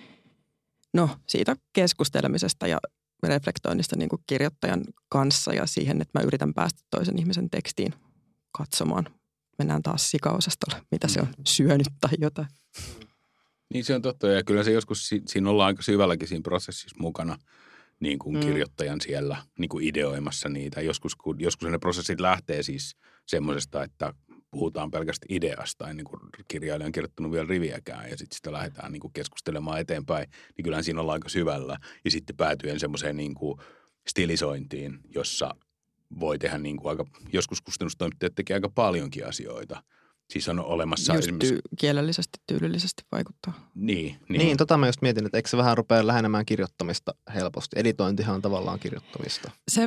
keskustelemisesta ja reflektoinnista niin kuin kirjoittajan kanssa ja siihen, että mä yritän päästä toisen ihmisen tekstiin katsomaan. Mennään taas sikaosastolle, mitä se on syönyt tai jotain. Niin se on totta ja kyllä se joskus, siinä ollaan aika syvälläkin siinä prosessissa mukana niin kuin kirjoittajan siellä niin kuin ideoimassa niitä. Joskus ne prosessit lähtee siis semmoisesta, että puhutaan pelkästään ideasta ennen kuin kirjailija on kirjoittanut vielä riviäkään ja sitten sitä lähdetään niin kuin keskustelemaan eteenpäin, niin kyllähän siinä ollaan aika syvällä. Ja sitten päätyen semmoiseen niin kuin stilisointiin, jossa voi tehdä niin kuin joskus kustannustoimittajat tekee aika paljonkin asioita. Siis on olemassa just kielellisesti, tyylillisesti vaikuttaa. Niin, mä just mietin, että eikö se vähän rupea lähenemään kirjoittamista helposti. Editointihan on tavallaan kirjoittamista. Se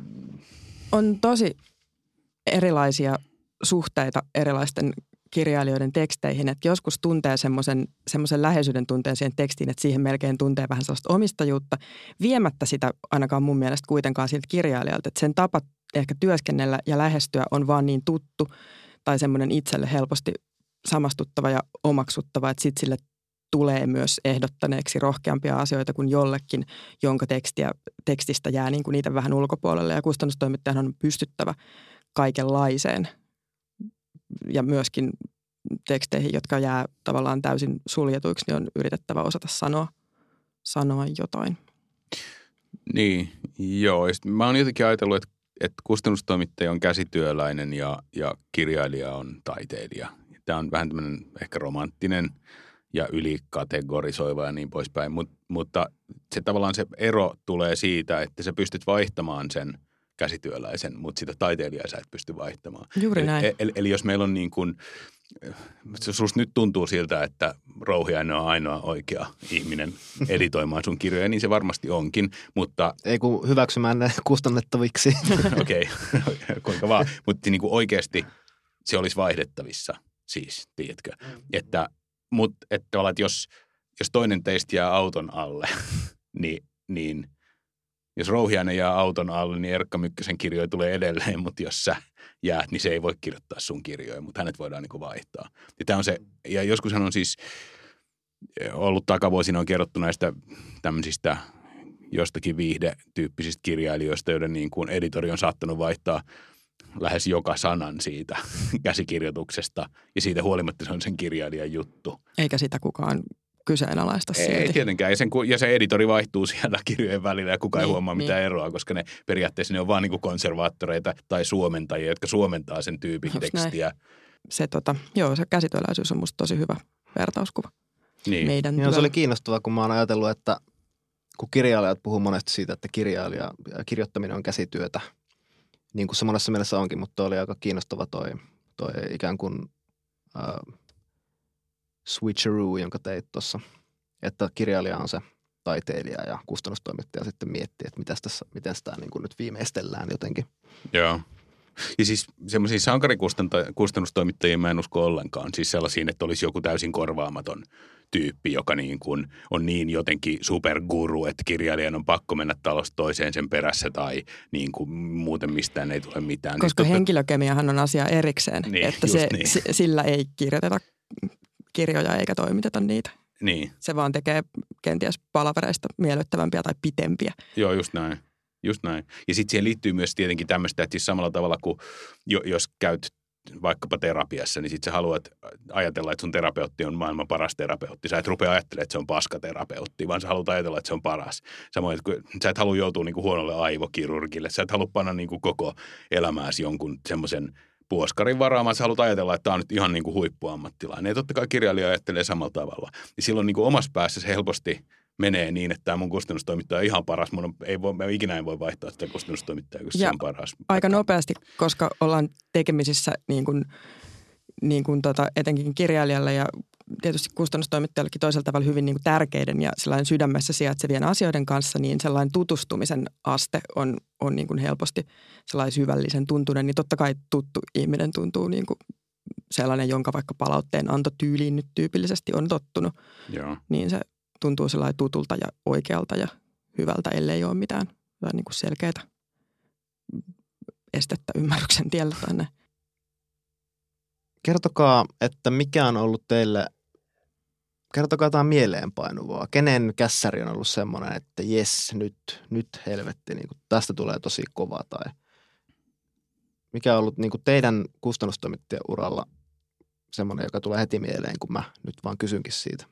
on tosi erilaisia suhteita erilaisten kirjailijoiden teksteihin, että joskus tuntee semmoisen läheisyyden tunteen siihen tekstiin, että siihen melkein tuntee vähän sellaista omistajuutta, viemättä sitä ainakaan mun mielestä kuitenkaan siltä kirjailijalta, että sen tapa ehkä työskennellä ja lähestyä on vaan niin tuttu tai semmoinen itselle helposti samastuttava ja omaksuttava, että sitten sille tulee myös ehdottaneeksi rohkeampia asioita kuin jollekin, jonka tekstistä jää niin kuin niitä vähän ulkopuolelle ja kustannustoimittajan on pystyttävä kaikenlaiseen ja myöskin teksteihin, jotka jää tavallaan täysin suljetuiksi, niin on yritettävä osata sanoa jotain. Niin, joo. Mä oon jotenkin ajatellut, että kustannustoimittaja on käsityöläinen ja kirjailija on taiteilija. Tämä on vähän tämmöinen ehkä romanttinen ja ylikategorisoiva ja niin poispäin, mutta se tavallaan se ero tulee siitä, että sä pystyt vaihtamaan sen käsityöläisen, mutta sitä taiteilijaa sä et pysty vaihtamaan. Juuri näin. Eli jos meillä on niin kuin, susta nyt tuntuu siltä, että Rouhiainen on ainoa oikea ihminen editoimaan sun kirjoja, niin se varmasti onkin, mutta... Ei kun hyväksymään ne kustannettaviksi. Okei, kuinka vaan. Mutta niin kuin oikeasti se olisi vaihdettavissa siis, tiedätkö? Että jos toinen teistä jää auton alle, niin jos Rouhiainen jää auton alle, niin Erkka Mykkäsen kirjoja tulee edelleen, mutta jos sä jäät, niin se ei voi kirjoittaa sun kirjoja, mutta hänet voidaan niin kuin vaihtaa. Ja tämä on se, ja joskushan on siis ollut takavuosina on kerrottu näistä tämmöisistä jostakin viihdetyyppisistä kirjailijoista, joiden niin kuin editori on saattanut vaihtaa lähes joka sanan siitä käsikirjoituksesta, ja siitä huolimatta se on sen kirjailijan juttu. Eikä sitä kukaan kyseenalaista silti. Ei tietenkään, ja se editori vaihtuu siellä kirjojen välillä, ja kukaan ei huomaa mitään eroa, koska ne periaatteessa ne on vaan niin kuin konservaattoreita tai suomentajia, jotka suomentaa sen tyypin tekstiä. se käsityöläisyys on musta tosi hyvä vertauskuva. Niin. Meidän Joo, se oli kiinnostavaa, kun mä oon ajatellut, että kun kirjailijat puhuu monesti siitä, että kirjoittaminen on käsityötä, niin kuin se monessa mielessä onkin, mutta toi oli aika kiinnostava toi ikään kuin switcheroo, jonka teit tuossa, että kirjailija on se taiteilija ja kustannustoimittaja sitten miettii, että miten sitä niin kuin nyt viimeistellään jotenkin. Joo. Ja siis semmoisia sankarikustannustoimittajia mä en usko ollenkaan. Siis sellaisiin, että olisi joku täysin korvaamaton tyyppi, joka niin kuin on niin jotenkin superguru, että kirjailijan on pakko mennä talosta toiseen sen perässä tai niin kuin muuten mistään ei tule mitään. Koska henkilökemiahan on asia erikseen, niin, että sillä ei kirjoiteta kirjoja eikä toimiteta niitä. Niin. Se vaan tekee kenties palavereista miellyttävämpiä tai pitempiä. Joo, just näin. Just näin. Ja sitten siihen liittyy myös tietenkin tämmöistä, että siis samalla tavalla kuin jos käyt vaikkapa terapiassa, niin sitten sä haluat ajatella, että sun terapeutti on maailman paras terapeutti. Sä et rupea ajattelemaan, että se on paskaterapeutti, vaan sä haluat ajatella, että se on paras. Samoin, että sä et halua joutua niinku huonolle aivokirurgille. Sä et halua panna niinku koko elämääsi jonkun semmoisen puoskarin varaamaan. Sä haluat ajatella, että tämä on nyt ihan niinku huippuammattilainen. Ja totta kai kirjailija ajattelee samalla tavalla. Ja silloin niinku omassa päässä se helposti menee niin, että tämä mun kustannustoimittaja on ihan paras. Mä ikinä en voi vaihtaa sitä kustannustoimittajaa, koska se on paras. Aika nopeasti, koska ollaan tekemisissä niin kuin etenkin kirjailijalle ja tietysti kustannustoimittajallekin toisella tavalla hyvin niin kuin tärkeiden ja sellainen sydämessä sijaitsevien asioiden kanssa, niin sellainen tutustumisen aste on niin kuin helposti sellainen syvällisen tuntunen. Niin totta kai tuttu ihminen tuntuu niin kuin sellainen, jonka vaikka palautteen antotyyliin nyt tyypillisesti on tottunut. Joo. niin se tuntuu sellainen tutulta ja oikealta ja hyvältä, ellei ole mitään niin kuin selkeää estettä ymmärryksen tiellä tai näin. Kertokaa, että mikä on ollut teille, kertokaa jotain mieleenpainuvaa. Kenen kässäri on ollut semmoinen, että jes, nyt helvetti, niin kuin tästä tulee tosi kova tai mikä on ollut niin kuin teidän kustannustoimittajan uralla semmoinen, joka tulee heti mieleen, kun mä nyt vaan kysynkin siitä.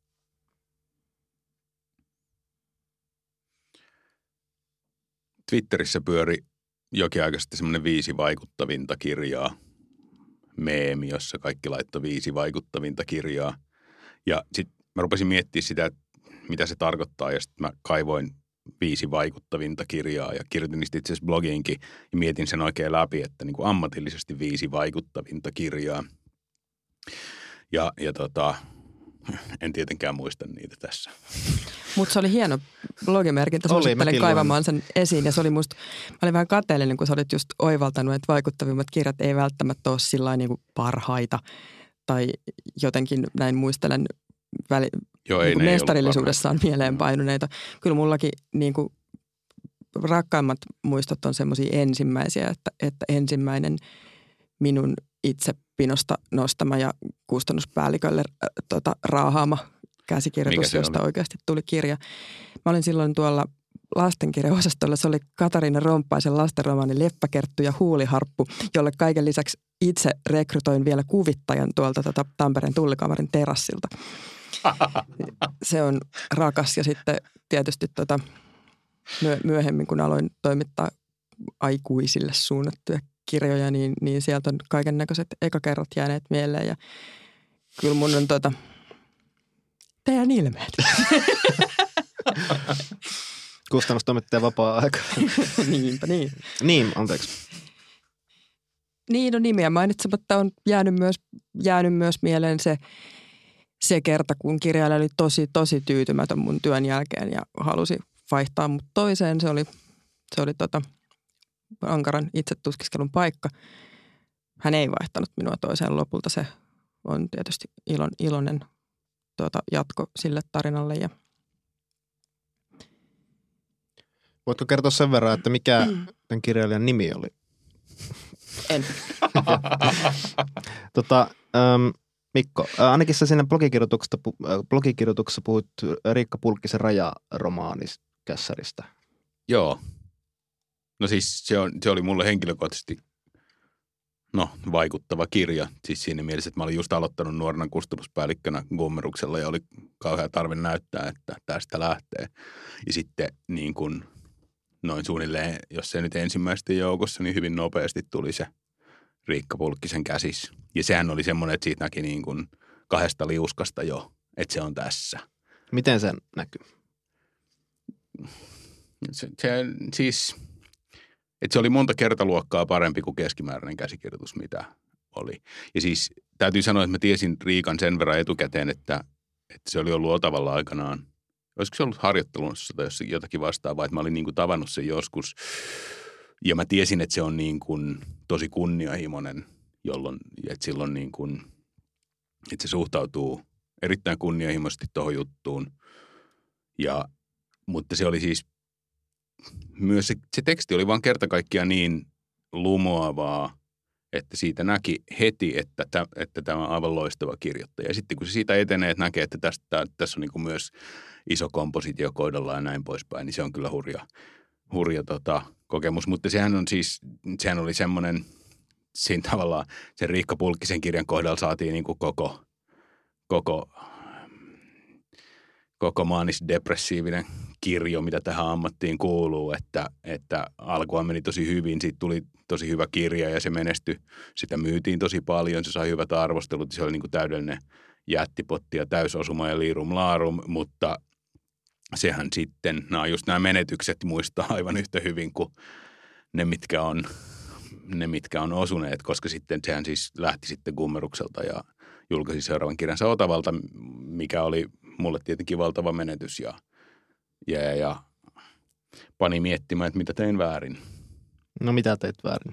Twitterissä pyöri jokin aika sitten semmoinen 5 vaikuttavinta kirjaa meemi, jossa kaikki laittoi 5 vaikuttavinta kirjaa. Ja sitten mä rupesin miettimään sitä, että mitä se tarkoittaa, ja sitten mä kaivoin 5 vaikuttavinta kirjaa ja kirjoitin niistä itse asiassa blogiinkin ja mietin sen oikein läpi, että niin kuin ammatillisesti 5 vaikuttavinta kirjaa. Ja en tietenkään muista niitä tässä. Mutta se oli hieno blogimerkintä, suosittelen kaivamaan sen esiin ja se oli musta, mä olin vähän kateellinen, kun sä olit just oivaltanut, että vaikuttavimmat kirjat ei välttämättä ole sillä niin kuin parhaita tai jotenkin näin muistelen niin mestarillisuudessaan mieleenpainuneita. Kyllä mullakin niin kuin rakkaimmat muistot on semmoisia ensimmäisiä, että ensimmäinen minun itse pinosta nostama ja kustannuspäällikölle raahaama käsikirjoitus, josta oikeasti tuli kirja. Mä olin silloin tuolla lastenkirjaosastolla, se oli Katariina Romppaisen lastenromaani Leppäkerttu ja huuliharppu, jolle kaiken lisäksi itse rekrytoin vielä kuvittajan tuolta Tampereen Tullikamarin terassilta. Se on rakas ja sitten tietysti myöhemmin, kun aloin toimittaa aikuisille suunnattuja kirjoja, niin sieltä on kaiken näköiset ekakerrat jääneet mieleen ja kyllä mun on teidän ilmeet. Kustannustoimittajan vapaa-aika. Niinpä niin. Niin, anteeksi. Niin, no nimiä mainitsematta on jäänyt myös mieleen se kerta, kun kirjailija oli tosi tyytymätön mun työn jälkeen ja halusi vaihtaa mut toiseen. Se oli ankaran itsetuskiskelun paikka. Hän ei vaihtanut minua toiseen lopulta. Se on tietysti iloinen jatko sille tarinalle. Ja voitko kertoa sen verran, että mikä tämän kirjailijan nimi oli? En. Mikko, ainakin sä siinä blogikirjoituksessa puhuit Riikka Pulkkisen Raja-romaanikässäristä. Joo. No siis se oli mulle henkilökohtaisesti vaikuttava kirja. Siis siinä mielessä, että mä olin just aloittanut nuorena kustannuspäällikkönä Gummeruksella ja oli kauhean tarve näyttää, että tästä lähtee. Ja sitten niin kuin noin suunnilleen, jos se nyt ensimmäisten joukossa, niin hyvin nopeasti tuli se Riikka Pulkkisen käsissä. Ja sehän oli semmoinen, että siitä näki niin kuin 2 liuskasta jo, että se on tässä. Miten se näkyy? Se oli monta kertaluokkaa parempi kuin keskimääräinen käsikirjoitus, mitä oli. Ja siis täytyy sanoa, että mä tiesin Riikan sen verran etukäteen, että se oli ollut Otavalla aikanaan. Olisiko se ollut harjoittelussa tai jotakin vastaavaa, että mä olin niin kuin tavannut sen joskus. Ja mä tiesin, että se on niin kuin tosi kunnianhimoinen, että silloin niin kuin, että se suhtautuu erittäin kunnianhimoisesti tuohon juttuun. Mutta se oli siis, myös se teksti oli vaan kerta kaikkiaan niin lumoavaa, että siitä näki heti, että tämä on aivan loistava kirjoittaja. Ja sitten kun se siitä etenee, että näkee, että tässä on niin kuin myös iso kompositio kohdalla ja näin poispäin, niin se on kyllä hurja kokemus. Mutta sehän oli semmoinen, siinä tavallaan sen Riikka Pulkkisen kirjan kohdalla saatiin niin kuin koko maanis-depressiivinen kirjo, mitä tähän ammattiin kuuluu, että alkuun meni tosi hyvin, siitä tuli tosi hyvä kirja ja se menestyi, sitä myytiin tosi paljon, se sai hyvät arvostelut, se oli niin kuin täydellinen jättipotti ja täysosuma ja liirum laarum, mutta sehän sitten, nämä menetykset muistaa aivan yhtä hyvin kuin ne, mitkä on osuneet, koska sitten sehän siis lähti sitten Gummerukselta ja julkaisi seuraavan kirjansa Otavalta, mikä oli mulle tietenkin valtava menetys ja pani miettimään, että mitä tein väärin. No mitä teit väärin?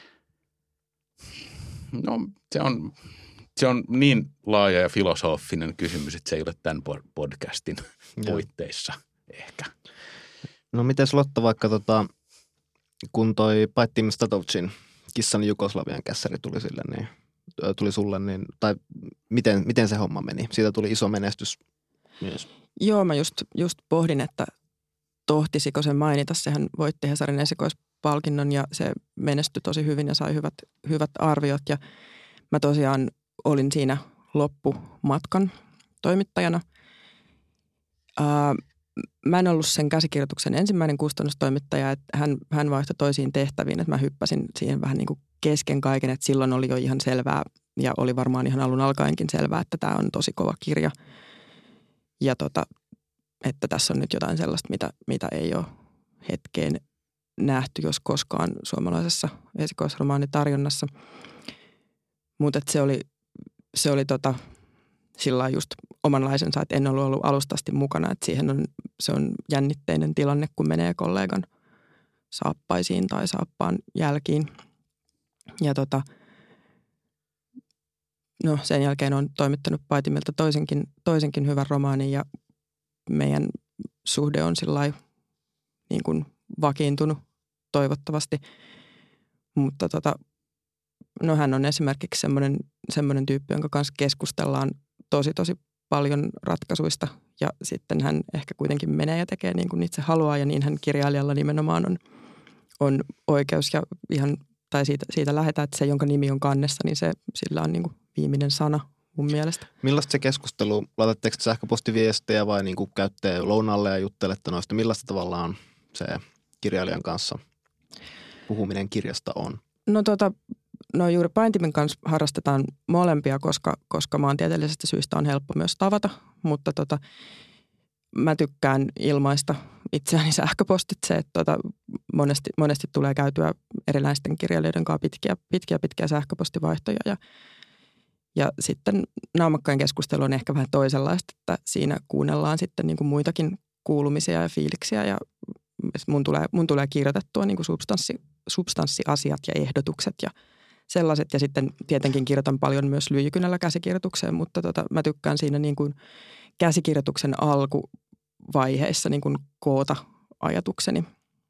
No se on niin laaja ja filosofinen kysymys, että se ei ole tämän podcastin puitteissa ehkä. No mites Lotta vaikka kun toi Paittim Statovcin Kissan Jugoslavian kässäri tuli sulle, niin, tai miten se homma meni? Siitä tuli iso menestys myös. Joo, mä just pohdin, että tohtisiko sen mainita. Sehän voitti Hesarin esikoispalkinnon ja se menestyi tosi hyvin ja sai hyvät arviot. Ja mä tosiaan olin siinä loppumatkan toimittajana. Mä en ollut sen käsikirjoituksen ensimmäinen kustannustoimittaja, että hän vaihtoi toisiin tehtäviin, että mä hyppäsin siihen vähän niin kuin kesken kaiken, että silloin oli jo ihan selvää ja oli varmaan ihan alun alkaenkin selvää, että tämä on tosi kova kirja ja että tässä on nyt jotain sellaista, mitä ei ole hetkeen nähty, jos koskaan suomalaisessa esikoisromaanitarjonnassa. Mutta se oli sillä just omanlaisensa, että en ollut alusta asti mukana, että se on jännitteinen tilanne, kun menee kollegan saappaisiin tai saappaan jälkiin. Ja sen jälkeen on toimittanut Paitimilta toisenkin hyvän romaanin ja meidän suhde on sillai niin kuin vakiintunut toivottavasti. Mutta hän on esimerkiksi semmoinen tyyppi, jonka kanssa keskustellaan tosi paljon ratkaisuista ja sitten hän ehkä kuitenkin menee ja tekee niin kuin itse haluaa ja niin hän kirjailijalla nimenomaan on oikeus ja ihan, tai siitä lähdetään, että se, jonka nimi on kannessa, niin sillä on niin kuin viimeinen sana mun mielestä. Millaista se keskustelu, laitatteko sähköpostiviestejä vai niin kuin käytte lounaalle ja juttelette noista, millaista tavallaan se kirjailijan kanssa puhuminen kirjasta on? No juuri Paintimin kanssa harrastetaan molempia, koska maantieteellisestä syystä on helppo myös tavata, mutta mä tykkään ilmaista itseäni sähköpostitse, että monesti tulee käytyä erilaisten kirjailijoiden kanssa pitkiä sähköpostivaihtoja ja sitten naumakkain keskustelu on ehkä vähän toisenlaista, että siinä kuunnellaan sitten niin kuin muitakin kuulumisia ja fiiliksiä ja mun tulee kirjoitettua niin kuin substanssiasiat ja ehdotukset ja sellaiset ja sitten tietenkin kirjoitan paljon myös lyijykynällä käsikirjoitukseen, mutta mä tykkään siinä niin kuin käsikirjoituksen alkuvaiheessa niin kuin koota ajatukseni.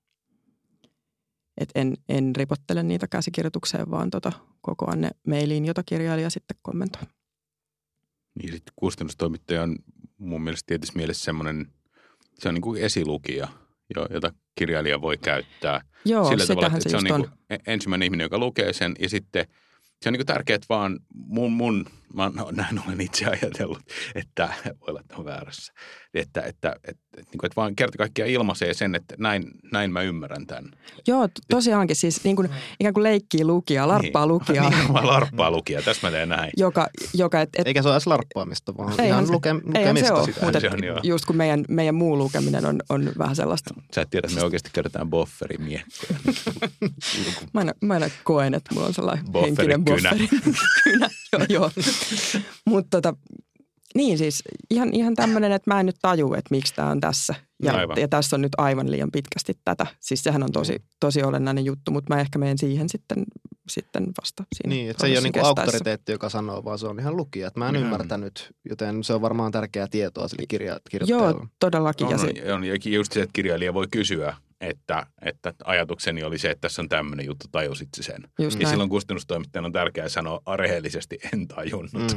Et en ripottele niitä käsikirjoitukseen, vaan kokoan ne mailiin, jota kirjailija sitten kommentoi. Niin sitten kustannustoimittaja on mun mielestä tietysti mielessä semmoinen, se on niin kuin esilukija, jota kirjailija voi käyttää. Joo, sillä tavalla, että se on on. niin kuin ensimmäinen ihminen, joka lukee sen ja sitten se on niin kuin tärkeää, että vaan näin olen itse ajatellut, että voi olla, että on väärässä. Että vaan kerta kaikkiaan ilmaisee sen, että näin mä ymmärrän tämän. Joo, tosiaankin siis niin kuin, ikään kuin leikkii lukijaa, larppaa lukijaa. Niin, larppaa lukijaa, tässä mä teen näin. Eikä se ole edes larppaamista, vaan ihan lukemista. Eihän se ole, mutta just kun meidän muu lukeminen on vähän sellaista. Sä et tiedä, että me oikeasti käytetään bofferimiekkoja. Mä aina koen, että mulla on sellainen henkinen bofferikynä. Joo. Mutta niin siis ihan tämmöinen, että mä en nyt taju, että miksi tämä on tässä. Ja tässä on nyt aivan liian pitkästi tätä. Siis sehän on tosi olennainen juttu, mutta mä ehkä menen siihen sitten vasta siinä. Niin, että se ei ole niin kuin auktoriteetti, joka sanoo, vaan se on ihan lukija. Että mä en ymmärtänyt, joten se on varmaan tärkeää tietoa sille kirjoittajalle. Joo, todellakin. Ja just se, että kirjailija voi kysyä, että ajatukseni oli se, että tässä on tämmöinen juttu, tajusit sen. Ja silloin kustannustoimittajan on tärkeää sanoa rehellisesti, en tajunnut.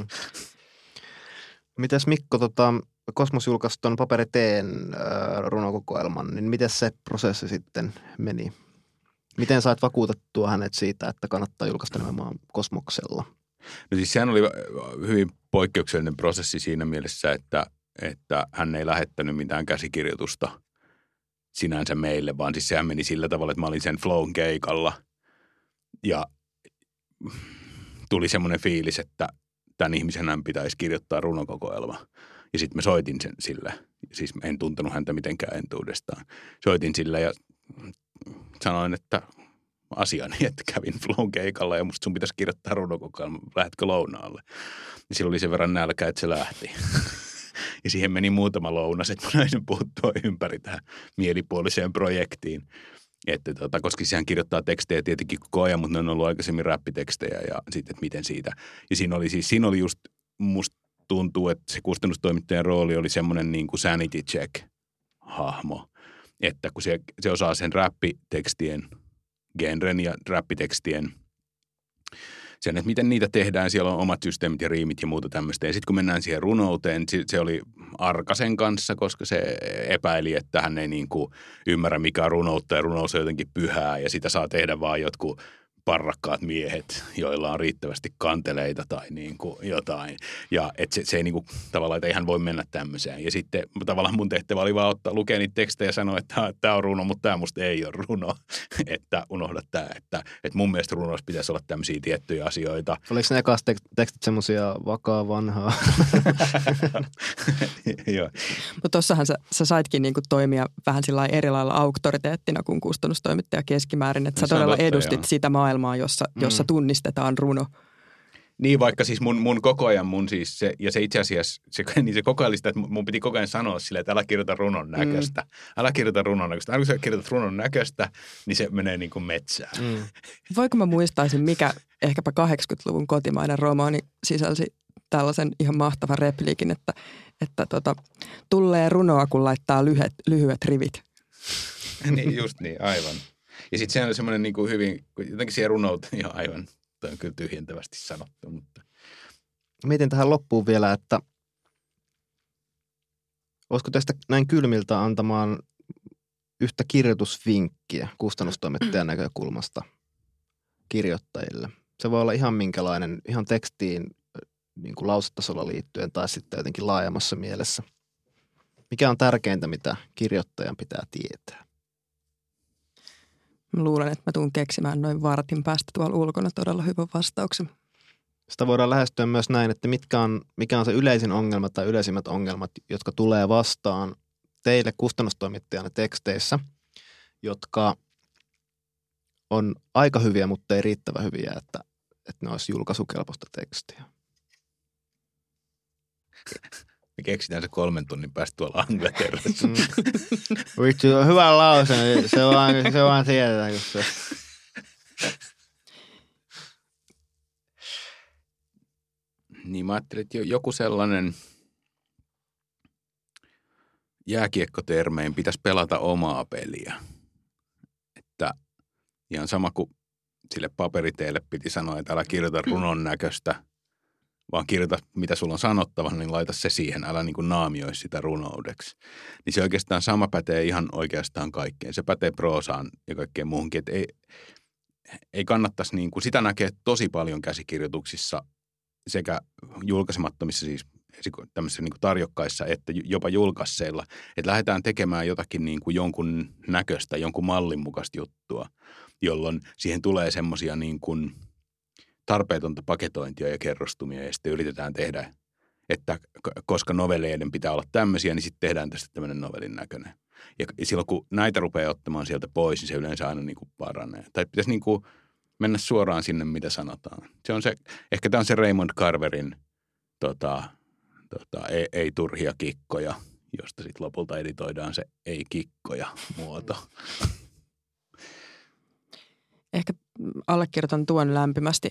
Mites Mikko, Kosmos julkaisi tuon Paperi Teen runokokoelman, niin miten se prosessi sitten meni? Miten sait vakuutettua hänet siitä, että kannattaa julkaista nimenomaan Kosmoksella? No siis sehän oli hyvin poikkeuksellinen prosessi siinä mielessä, että hän ei lähettänyt mitään käsikirjoitusta sinänsä meille, vaan siis sehän meni sillä tavalla, että mä olin sen Flown keikalla ja tuli semmoinen fiilis, että tämän ihmisen pitäisi kirjoittaa runokokoelma. Ja sitten mä soitin sen sille. Siis en tuntenut häntä mitenkään entuudestaan. Soitin sille ja sanoin, että asiani, että kävin Flown keikalla ja musta sun pitäisi kirjoittaa runokokoelma. Lähdetkö lounaalle? Ja silloin oli sen verran nälkä, että se lähti. Ja siihen meni muutama lounas, että mä näin sen puuttua ympäri tähän mielipuoliseen projektiin. Että koska sehän kirjoittaa tekstejä tietenkin koko ajan, mutta ne on ollut aikaisemmin räppitekstejä ja sitten, että miten siitä. Ja siinä oli just, musta tuntuu, että se kustannustoimittajan rooli oli semmoinen niin kuin sanity check-hahmo. Että kun se osaa sen räppitekstien genren ja räppitekstien sen, että miten niitä tehdään, siellä on omat systeemit ja riimit ja muuta tämmöistä. Ja sitten kun mennään siihen runouteen, se oli Arkasen kanssa, koska se epäili, että hän ei niin kuin ymmärrä mikä on runoutta ja runous on jotenkin pyhää ja sitä saa tehdä vaan jotkut parrakkaat miehet, joilla on riittävästi kanteleita tai niin kuin jotain. Ja että se ei niin kuin, tavallaan, että ei hän voi mennä tämmöiseen. Ja sitten tavallaan mun tehtävä oli vaan lukea niitä tekstejä ja sanoa, että tämä on runo, mutta tämä musta ei ole runo. Että unohda tämä, että mun mielestä runoissa pitäisi olla tämmöisiä tiettyjä asioita. Oliko ne ekas tekstit semmoisia vakaa vanhaa? Joo. Mutta tossahan sä saitkin niinku toimia vähän sillä eri lailla auktoriteettina kuin kustannustoimittaja keskimäärin, että sä todella edustit sitä maailmaa, jossa tunnistetaan runo. Niin, vaikka siis mun koko ajan siis se, ja se itse asiassa, se koko ajan sitä, että mun piti koko ajan sanoa silleen, että älä kirjoita runon näköistä. Älä kirjoita runon näköistä. Aina kun sä kirjoitat runon näköistä, niin se menee niin kuin metsään. Voiko mä muistaisin, mikä ehkäpä 80-luvun kotimainen romaani sisälsi tällaisen ihan mahtavan repliikin, että tulee runoa, kun laittaa lyhyet rivit. Niin, just niin, aivan. Ja sitten se on semmoinen niin kuin hyvin, jotenkin siihen runouteen ihan aivan, toi on kyllä tyhjentävästi sanottu, mutta. Mietin tähän loppuun vielä, että olisiko tästä näin kylmiltä antamaan yhtä kirjoitusvinkkiä kustannustoimittajan näkökulmasta kirjoittajille? Se voi olla ihan minkälainen, ihan tekstiin niin kuin lausetasolla liittyen tai sitten jotenkin laajemmassa mielessä. Mikä on tärkeintä, mitä kirjoittajan pitää tietää? Mä luulen, että mä tuun keksimään noin vartin päästä tuolla ulkona todella hyvän vastauksen. Sitä voidaan lähestyä myös näin, että mikä on se yleisin ongelma tai yleisimmät ongelmat, jotka tulee vastaan teille kustannustoimittajana teksteissä, jotka on aika hyviä, mutta ei riittävän hyviä, että ne olisi julkaisukelpoista tekstiä. Me keksitään se 3 tunnin päästä tuolla Angleterrassa. Vitsi, on hyvä lause. Se vaan tiedetään, kun se. Niin mä ajattelin, että joku sellainen jääkiekkotermein pitäisi pelata omaa peliä. Että ihan sama kuin sille paperiteelle piti sanoa, että älä kirjoita runon näköistä, vaan kirjoita, mitä sulla on sanottavana, niin laita se siihen. Älä niin kuin naamioi sitä runoudeksi. Niin se oikeastaan sama pätee ihan oikeastaan kaikkeen. Se pätee proosaan ja kaikkeen muuhunkin. Että ei kannattaisi, niin kuin, sitä näkee tosi paljon käsikirjoituksissa sekä julkaisemattomissa siis tämmöisissä niin kuin tarjokkaissa että jopa julkaisseilla, että lähdetään tekemään jotakin niin kuin jonkun näköistä, jonkun mallin mukaista juttua, jolloin siihen tulee semmoisia niin kuin tarpeetonta paketointia ja kerrostumia ja sitten yritetään tehdä, että koska novelleiden pitää olla tämmöisiä, niin sitten tehdään tästä tämmöinen novellin näköinen. Ja silloin kun näitä rupeaa ottamaan sieltä pois, niin se yleensä aina niin kuin paranee. Tai pitäisi niin kuin mennä suoraan sinne, mitä sanotaan. Ehkä tämä on se Raymond Carverin ei turhia kikkoja, josta sitten lopulta editoidaan se ei-kikkoja muoto. Ehkä allekirjoitan tuon lämpimästi.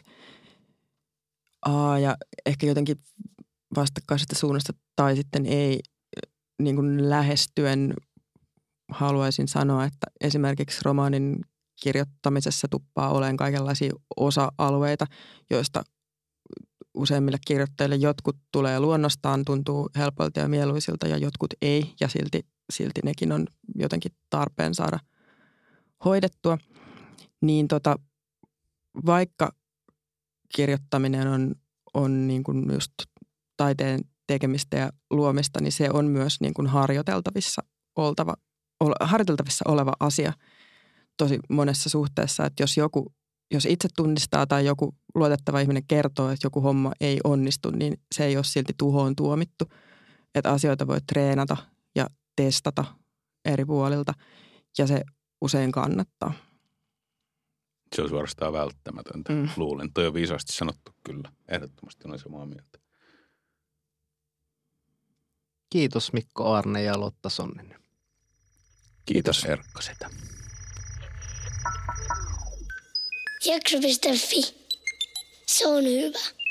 Ja ehkä jotenkin vastakkaisesta suunnasta tai sitten ei niin kuin lähestyen haluaisin sanoa, että esimerkiksi romaanin kirjoittamisessa tuppaa olemaan kaikenlaisia osa-alueita, joista useimmille kirjoittajille jotkut tulee luonnostaan, tuntuu helpolta ja mieluisilta ja jotkut ei ja silti nekin on jotenkin tarpeen saada hoidettua. Niin vaikka kirjoittaminen on niin kuin just taiteen tekemistä ja luomista, niin se on myös niin kuin harjoiteltavissa oleva asia tosi monessa suhteessa, että jos itse tunnistaa tai joku luotettava ihminen kertoo, että joku homma ei onnistu, niin se ei ole silti tuhoon tuomittu. Että asioita voi treenata ja testata eri puolilta ja se usein kannattaa. Se on suorastaan välttämätöntä. Luulen. Toi on viisaasti sanottu kyllä. Ehdottomasti olen samaa mieltä. Kiitos Mikko Aarne ja Lotta Sonninen. Kiitos Erkka Setä. Jakso.fi. Se on hyvä.